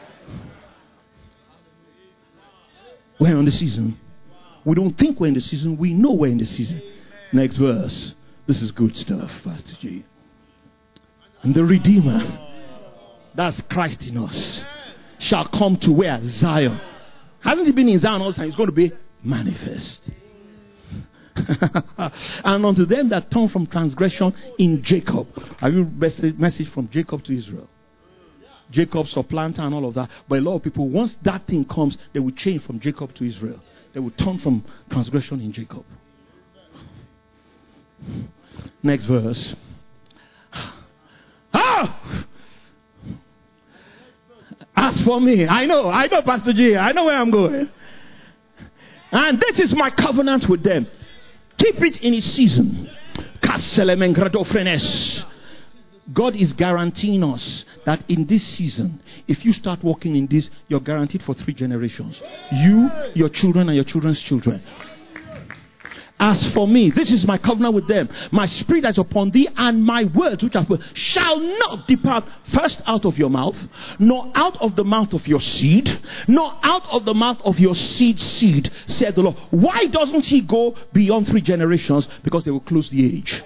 We're on the season. We don't think we're in the season. We know we're in the season. Next verse. This is good stuff, Pastor G. And the Redeemer, that's Christ in us, shall come to where? Zion. Hasn't he been in Zion all the time? He's going to be manifest. And unto them that turn from transgression in Jacob. Have you message, message from Jacob to Israel? Jacob, supplanter and all of that. But a lot of people, once that thing comes, they will change from Jacob to Israel. They will turn from transgression in Jacob. Next verse. Ah! As for me, I know, I know, Pastor G, I know where I'm going. And this is my covenant with them. Keep it in its season. God is guaranteeing us that in this season, if you start walking in this, you're guaranteed for three generations. You, your children, and your children's children. As for me, this is my covenant with them. My spirit is upon thee, and my words which I put shall not depart first out of your mouth, nor out of the mouth of your seed, nor out of the mouth of your seed seed, said the Lord. Why doesn't he go beyond three generations? Because they will close the age.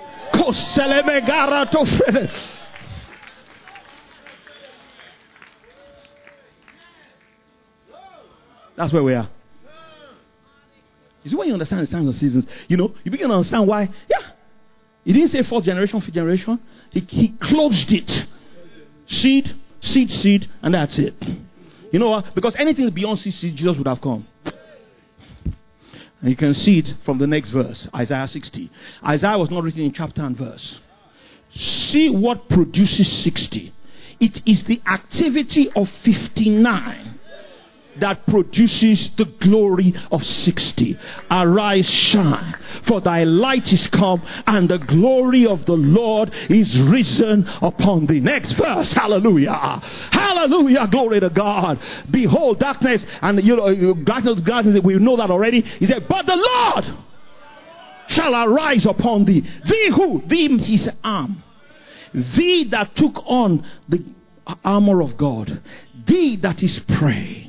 That's where we are. You see, when you understand the times and seasons, you know, you begin to understand why. Yeah. He didn't say fourth generation, fifth generation. He, he closed it. Seed, seed, seed, and that's it. You know what? Because anything beyond seed, seed, Jesus would have come. And you can see it from the next verse, Isaiah sixty. Isaiah was not written in chapter and verse. See what produces sixty. It is the activity of fifty-nine that produces the glory of sixty. Arise, shine, for thy light is come, and the glory of the Lord is risen upon thee. Next verse. Hallelujah. Hallelujah. Glory to God. Behold, darkness, and you know, darkness, darkness, we know that already. He said, but the Lord shall arise upon thee. Thee who? Thee his arm. Thee that took on the armor of God. Thee that is praying.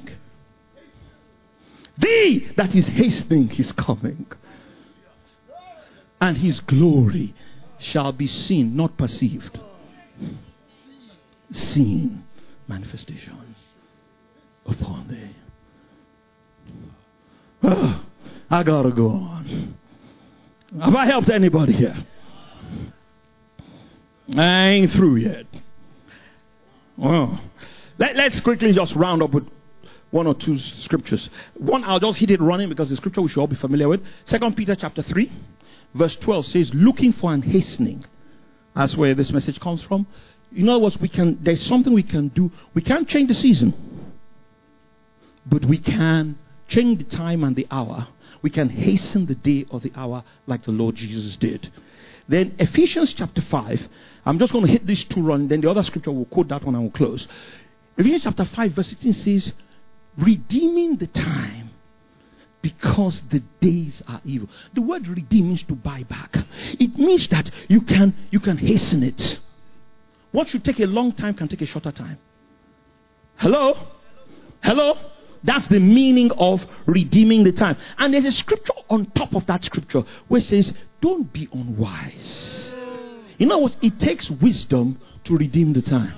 Thee that is hastening his coming. And his glory shall be seen, not perceived. Seen. Manifestation. upon thee. Oh, I gotta go on. Have I helped anybody here? I ain't through yet. Oh. Let, let's quickly just round up with one or two scriptures. One, I'll just hit it running because the scripture we should all be familiar with. Second Peter chapter three, verse twelve says, looking for an hastening. That's where this message comes from. In other words, we can, there's something we can do. We can't change the season, but we can change the time and the hour. We can hasten the day or the hour like the Lord Jesus did. Then Ephesians chapter five. I'm just going to hit these two run. Then the other scripture, we'll quote that one and we'll close. Ephesians chapter five verse sixteen says, redeeming the time because the days are evil. The word redeem means to buy back. It means that you can, you can hasten it. What should take a long time can take a shorter time. Hello? Hello? That's the meaning of redeeming the time. And there's a scripture on top of that scripture where it says, don't be unwise. In other words, it takes wisdom to redeem the time.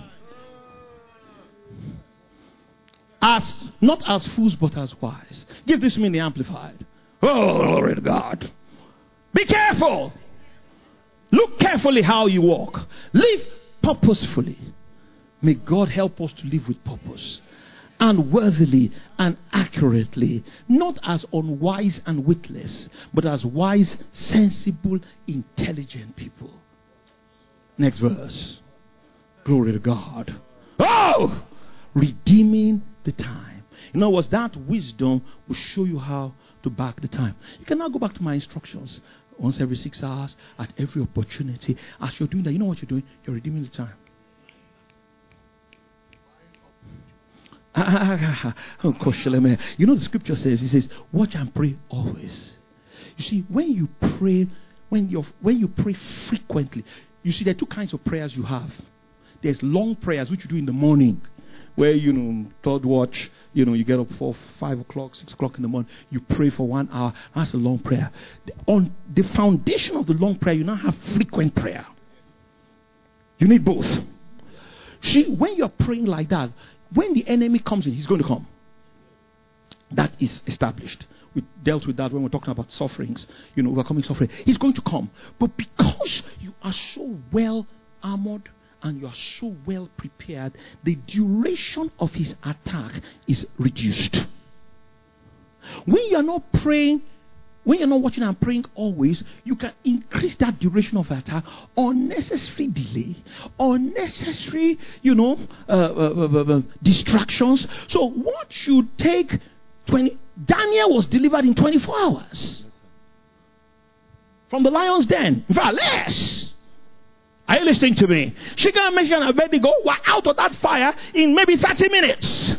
As not as fools, but as wise. Give this to me in the Amplified. Oh, glory to God. Be careful. Look carefully how you walk. Live purposefully. May God help us to live with purpose. And worthily and accurately, not as unwise and witless, but as wise, sensible, intelligent people. Next verse. Glory to God. Oh! Redeeming the time. In other words, that wisdom will show you how to back the time. You can now go back to my instructions. Once every six hours, at every opportunity. As you're doing that, you know what you're doing? You're redeeming the time. Oh, you know the scripture says, it says, watch and pray always. You see, when you pray, when you when you pray frequently, you see there are two kinds of prayers you have. There's long prayers which you do in the morning, where you know third watch, you know you get up for five o'clock, six o'clock in the morning, you pray for one hour. That's a long prayer. The, on the foundation of the long prayer, you now have frequent prayer. You need both. See, when you're praying like that, when the enemy comes in, he's going to come. That is established. We dealt with that when we're talking about sufferings, you know, overcoming suffering. He's going to come. But because you are so well armored and you are so well prepared, the duration of his attack is reduced. When you are not praying, when you're not watching and praying always, you can increase that duration of attack. Unnecessary delay, unnecessary, you know, uh, uh, uh, uh, distractions. So what should take twenty? Daniel was delivered in twenty-four hours from the lion's den. In fact, less. Are you listening to me? Shadrach, Meshach, and Abednego were out of that fire in maybe thirty minutes.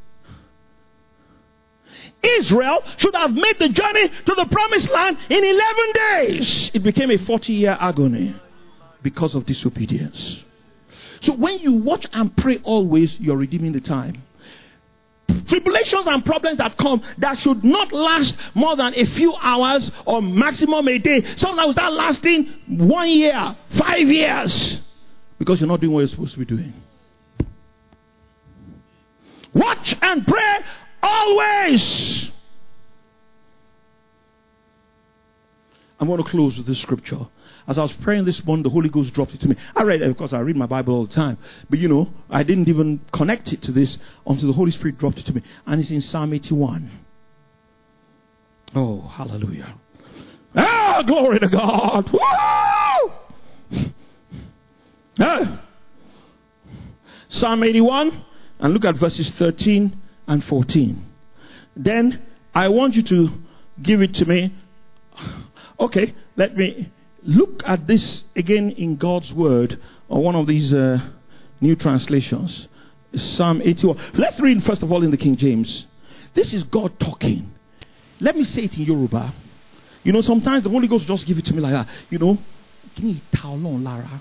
Israel should have made the journey to the promised land in eleven days. It became a forty-year agony because of disobedience. So when you watch and pray always, you're redeeming the time. Tribulations and problems that come that should not last more than a few hours or maximum a day, sometimes that lasting one year, five years, because you're not doing what you're supposed to be doing. Watch and pray always. I'm going to close with this scripture. As I was praying this morning, the Holy Ghost dropped it to me. I read it because I read my Bible all the time. But you know, I didn't even connect it to this until the Holy Spirit dropped it to me. And it's in Psalm eighty-one. Oh, hallelujah. Ah, glory to God. Woo! Ah. Psalm eighty-one. And look at verses thirteen and fourteen. Then I want you to give it to me. Okay, let me look at this again in God's word, or one of these uh, new translations. Psalm eighty-one. Let's read first of all in the King James. This is God talking. Let me say it in Yoruba. You know, sometimes the Holy Ghost just give it to me like that. You know, give me Taolon Lara.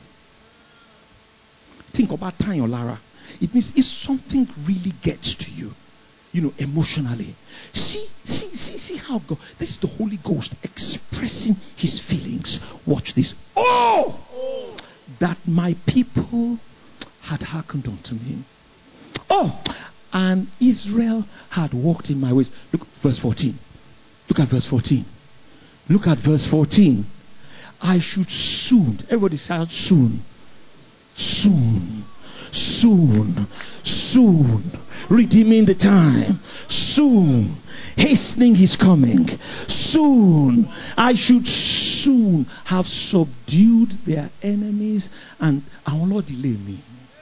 Think about time, Lara. It means if something really gets to you, you know, emotionally. See, see, see, see how God, this is the Holy Ghost expressing his feelings. Watch this. Oh! oh! That my people had hearkened unto me. Oh! and Israel had walked in my ways. Look, verse fourteen. Look at verse fourteen. Look at verse fourteen. I should soon, everybody shout soon, soon, soon, soon, redeeming the time, soon, hastening his coming, soon, I should soon have subdued their enemies, and I will not delay me.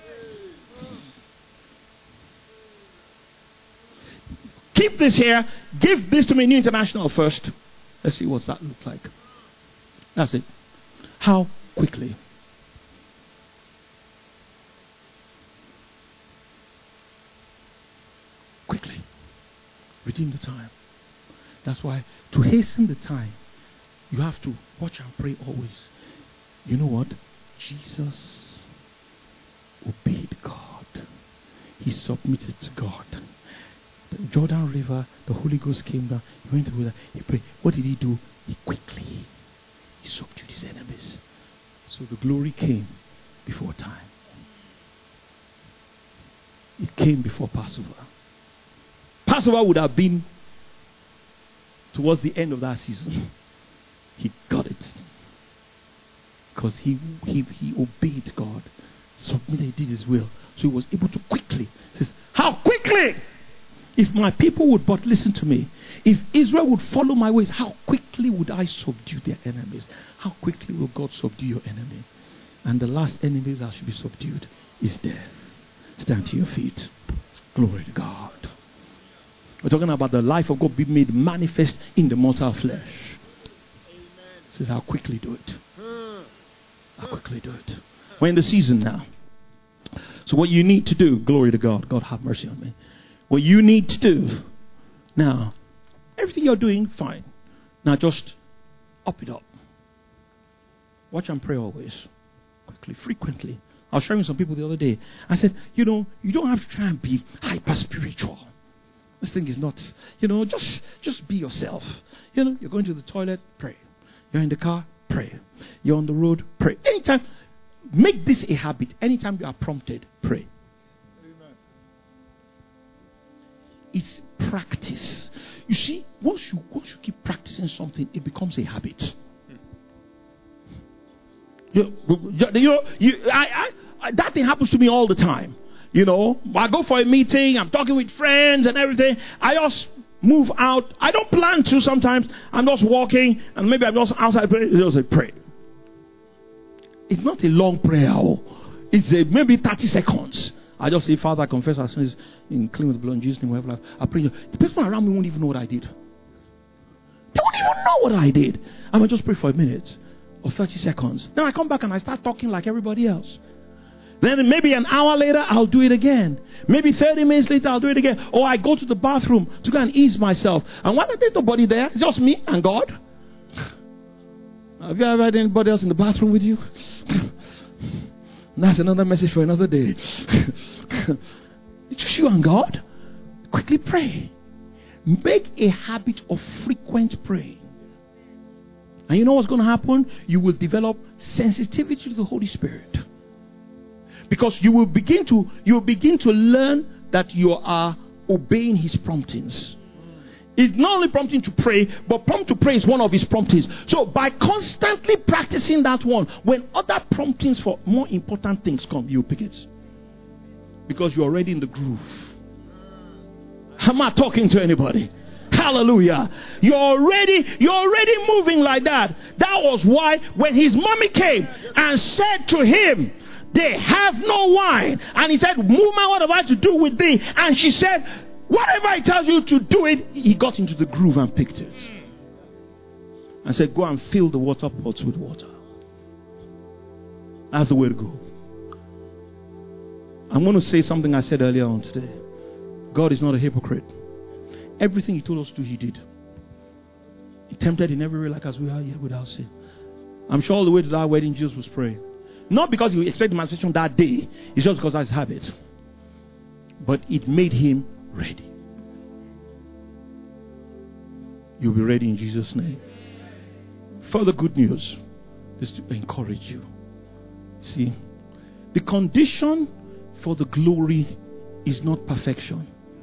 Keep this here. Give this to me, New International first. Let's see what's that look like. That's it. How quickly? Quickly. Redeem the time. That's why to hasten the time, you have to watch and pray always. You know what? Jesus obeyed God. He submitted to God. The Jordan River, the Holy Ghost came down. He went through that. He prayed. What did he do? He quickly He subdued his enemies. So the glory came before time. It came before Passover. Passover would have been towards the end of that season. He got it. Because he, he, he obeyed God. Submitted, he did his will. So he was able to quickly. He says, how quickly? If my people would but listen to me, if Israel would follow my ways, how quickly would I subdue their enemies? How quickly will God subdue your enemy? And the last enemy that should be subdued is death. Stand to your feet. Glory to God. We're talking about the life of God being made manifest in the mortal flesh. This is how quickly do it. How quickly do it. We're in the season now. So what you need to do, glory to God. God have mercy on me. What you need to do now, everything you're doing, fine. Now just up it up. Watch and pray always. Quickly, frequently. I was sharing with some people the other day. I said, you know, you don't have to try and be hyper spiritual. This thing is not, you know, just just be yourself. You know, you're going to the toilet, pray. You're in the car, pray. You're on the road, pray. Anytime, make this a habit. Anytime you are prompted, pray. It's practice. You see, once you once you keep practicing something, it becomes a habit. You, you know, you, I, I, that thing happens to me all the time. You know, I go for a meeting, I'm talking with friends and everything. I just move out. I don't plan to sometimes. I'm just walking, and maybe I'm just outside praying. Just say, pray. It's not a long prayer. It's a, maybe thirty seconds. I just say, Father, I confess our sins in clean with the blood in Jesus' name. We have life. I pray. The person around me won't even know what I did. They won't even know what I did. I might just pray for a minute or thirty seconds. Then I come back and I start talking like everybody else. Then maybe an hour later, I'll do it again. Maybe thirty minutes later, I'll do it again. Or I go to the bathroom to go and ease myself. And why there's nobody there? It's just me and God. Have you ever had anybody else in the bathroom with you? That's another message for another day. It's just you and God. Quickly pray. Make a habit of frequent praying. And you know what's going to happen? You will develop sensitivity to the Holy Spirit. Because you will begin to you will begin to learn that you are obeying his promptings. It's not only prompting to pray, but prompt to pray is one of his promptings. So by constantly practicing that one, when other promptings for more important things come, you pick it. Because you're already in the groove. Am I talking to anybody? Hallelujah. You're already, you're already moving like that. That was why when his mommy came and said to him, they have no wine. And he said, woman, what have I to do with thee? And she said, whatever he tells you to do it. He got into the groove and picked it. And said, go and fill the water pots with water. That's the way to go. I'm going to say something I said earlier on today. God is not a hypocrite. Everything he told us to do, he did. He tempted in every way like as we are here without sin. I'm sure all the way to that wedding, Jesus was praying. Not because he expected the manifestation that day. It's just because that's his habit. But it made him ready. You'll be ready in Jesus' name. Further good news is to encourage you. See, the condition for the glory is not perfection.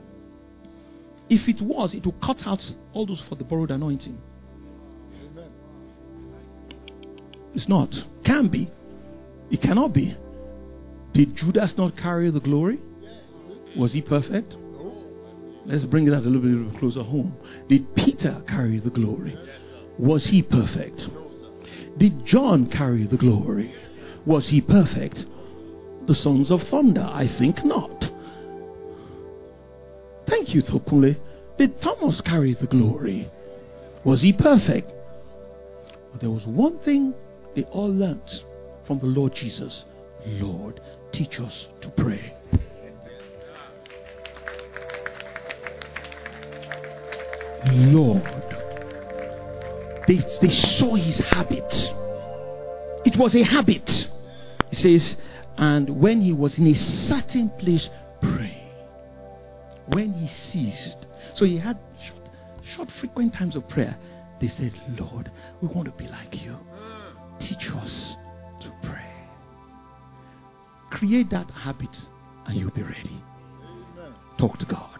If it was, it would cut out all those for the borrowed anointing. Amen. It's not. Can be. It cannot be. Did Judas not carry the glory? Was he perfect? Let's bring that a little bit closer home. Did Peter carry the glory? Was he perfect? Did John carry the glory? Was he perfect? The sons of thunder? I think not. Thank you, Topule. Did Thomas carry the glory? Was he perfect? But there was one thing they all learnt from the Lord Jesus. Lord, teach us to pray. Lord. They, they saw his habit. It was a habit. He says, and when he was in a certain place, pray. When he ceased. So he had short, short, frequent times of prayer. They said, Lord, we want to be like you. Teach us to pray. Create that habit and you'll be ready. Talk to God.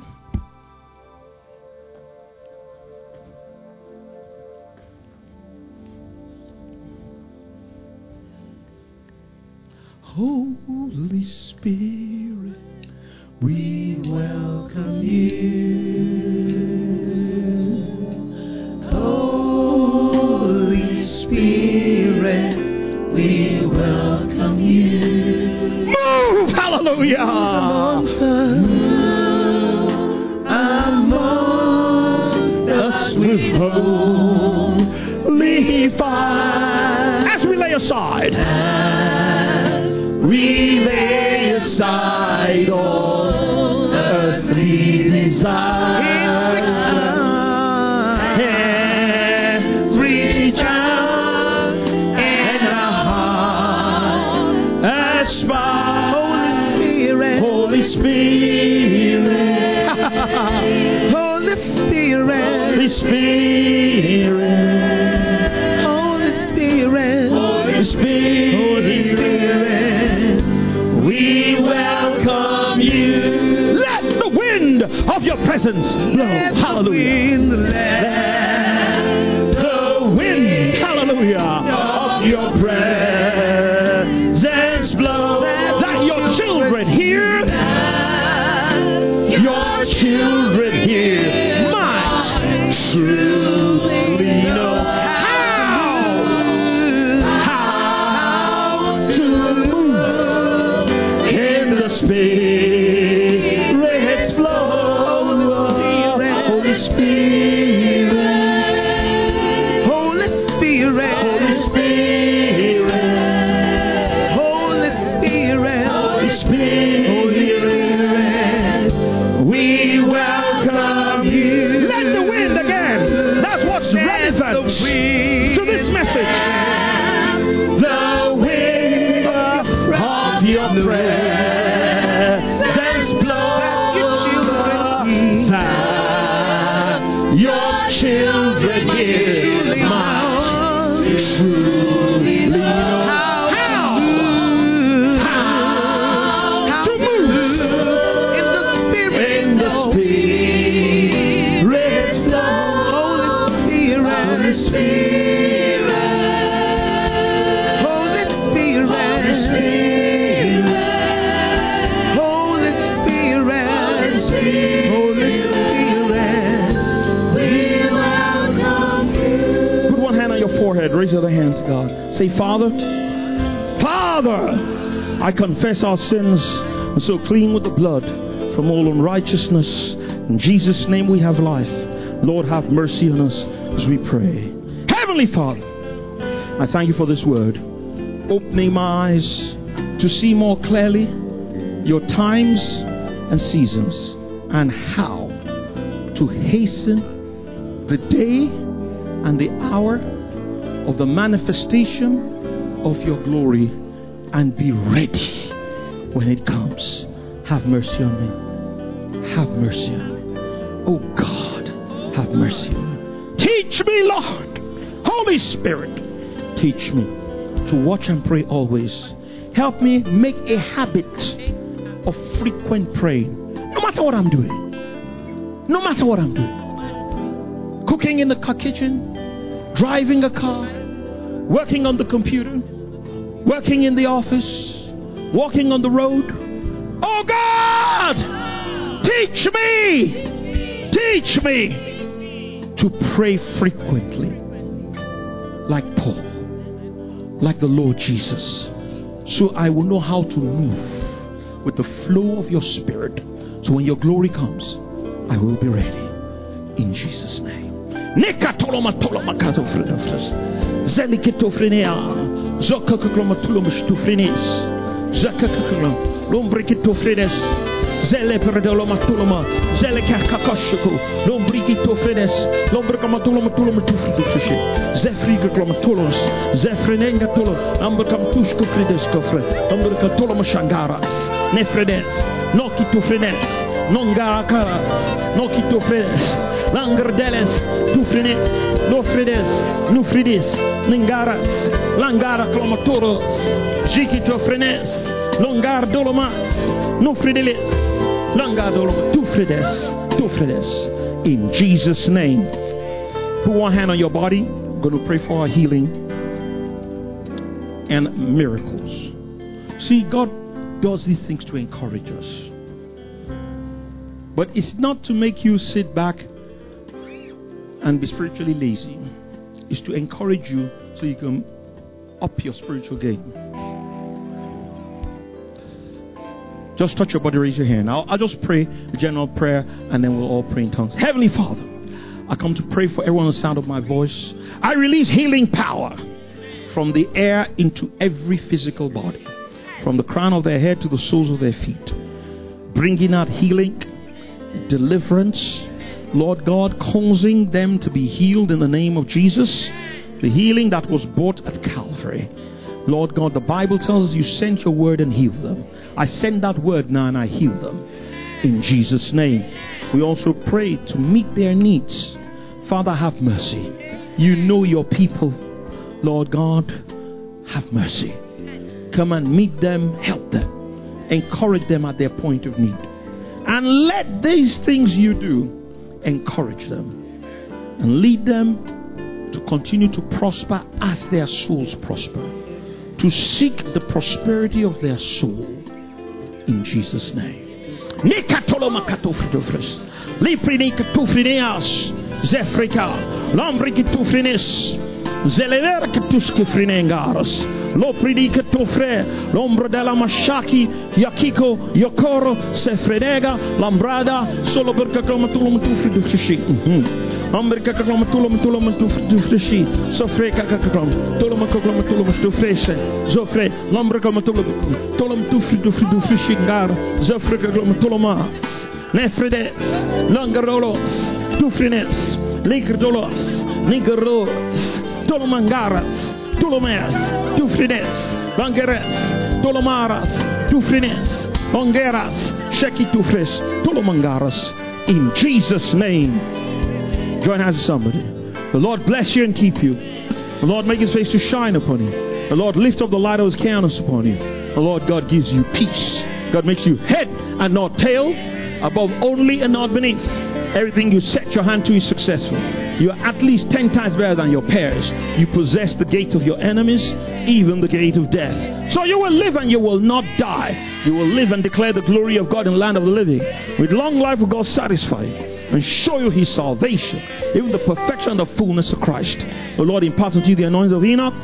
Holy Spirit, we welcome you. Holy Spirit, we welcome you. Move! Hallelujah! Amongst us with holy fire. As we lay aside. We lay aside all earthly desires and reach out and our heart aspire. Holy Spirit, Holy Spirit, Holy Spirit, Holy Spirit, Holy Spirit, Holy Spirit. We welcome you. Let the wind of your presence blow. Hallelujah. Let the wind, hallelujah, of your presence blow. That your children hear, your children hear, might truly know how, how to move in the Spirit's flow. Holy Spirit, Holy Spirit, Holy Spirit, Holy Spirit, Holy Spirit, Holy Spirit, we welcome you. Let the wind again. That's what's relevant to this message. The wind of your presence blow. That your children hear might truly know how, how to move in the Spirit, in the Spirit's flow. Holy Spirit, Holy Spirit, Holy Spirit, Holy Spirit, Holy Spirit, Holy Spirit, we welcome you. Put one hand on your forehead, raise your other hand to God. Say, Father, Father, I confess our sins and so clean with the blood from all unrighteousness. In Jesus' name we have life. Lord, have mercy on us as we pray. Heavenly Father, I thank you for this word, opening my eyes to see more clearly your times and seasons and how to hasten the day and the hour of the manifestation of your glory and be ready when it comes. Have mercy on me. Have mercy on me. Oh God, have mercy on me. Teach me, Lord. Holy Spirit, teach me to watch and pray always. Help me make a habit of frequent praying, no matter what I'm doing. No matter what I'm doing. Cooking in the car kitchen, driving a car, working on the computer, working in the office, walking on the road. Oh God, teach me, teach me to pray frequently like Paul, like the Lord Jesus, so I will know how to move with the flow of your Spirit. So when your glory comes, I will be ready. In Jesus' name. Zele perdolo matuloma, zele kakakoshuku, lombriki tofredes, lombrika matuloma tuloma tufridufishi, zefriga klomatulos, zefrenenga tulo, ambakam tushku frides kofre, ambrika tuloma shangaras, nefredes, noki tufredes, nongakaras, noki tufredes, langardeles, tufredes, nofredes, nufridis, ningaras, langara klomatulos, jiki tofredes, longar dolomas, nufridilis. In Jesus' name. Put one hand on your body. I'm going to pray for our healing and miracles. See, God does these things to encourage us. But it's not to make you sit back and be spiritually lazy. It's to encourage you so you can up your spiritual game. Just touch your body, raise your hand. I'll, I'll just pray a general prayer and then we'll all pray in tongues. Heavenly Father, I come to pray for everyone on the sound of my voice. I release healing power from the air into every physical body, from the crown of their head to the soles of their feet, bringing out healing, deliverance, Lord God, causing them to be healed in the name of Jesus, the healing that was bought at Calvary. Lord God, the Bible tells us you sent your word and healed them. I send that word now and I heal them. In Jesus' name. We also pray to meet their needs. Father, have mercy. You know your people. Lord God, have mercy. Come and meet them, help them, encourage them at their point of need. And let these things you do encourage them and lead them to continue to prosper as their souls prosper. To seek the prosperity of their soul in Jesus' name. Lo predica tofre, l'ombra della Mashaki, Yakiko, Yokoro, se fredega, lambrada, solo perché come tu lo tu fridufishi. America come tu lo tu lo tu fridufishi, sofre kakakrom, tu lo come tu lo tu freshe, zofre, l'ombra come tu lo tu lo tu fridufishi gar, zofre come tu lo ma. Nefredes, langarolos, tufrines, ligradolos, nigarolos, tolomangaras. Tolomeas, Tufrines, Bangeres, Tolomaras, Tufrines, Bangeras, Sheki Tufres, Tolomangaras, in Jesus' name. Join hands with somebody. The Lord bless you and keep you. The Lord make his face to shine upon you. The Lord lift up the light of his countenance upon you. The Lord God gives you peace. God makes you head and not tail, above only and not beneath. Everything you set your hand to is successful. You are at least ten times better than your peers. You possess the gate of your enemies, even the gate of death. So you will live and you will not die. You will live and declare the glory of God in the land of the living. With long life will God satisfy you and show you his salvation, even the perfection and the fullness of Christ. The Lord imparts unto you the anointing of Enoch,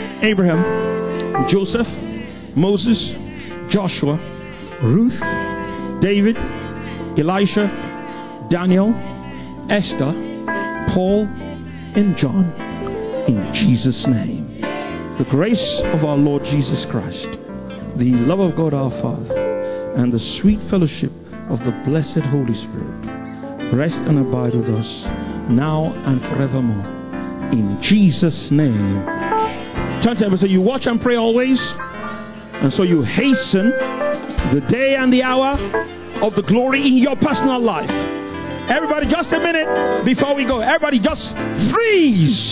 Abraham, Joseph, Moses, Joshua, Ruth, David, Elisha, Daniel, Esther, Paul, and John, in Jesus' name. The grace of our Lord Jesus Christ, the love of God our Father, and the sweet fellowship of the blessed Holy Spirit rest and abide with us now and forevermore. In Jesus' name. Turn to him and say, you watch and pray always, and so you hasten the day and the hour of the glory in your personal life. Everybody, just a minute before we go. Everybody, just freeze.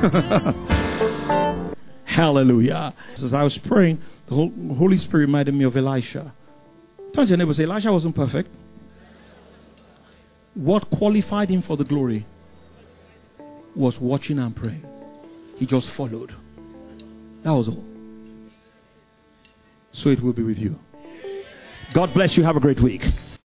Hallelujah. As I was praying, the Holy Spirit reminded me of Elisha. Turn to your neighbor and say, Elisha wasn't perfect. What qualified him for the glory was watching and praying. He just followed. That was all. So it will be with you. God bless you. Have a great week.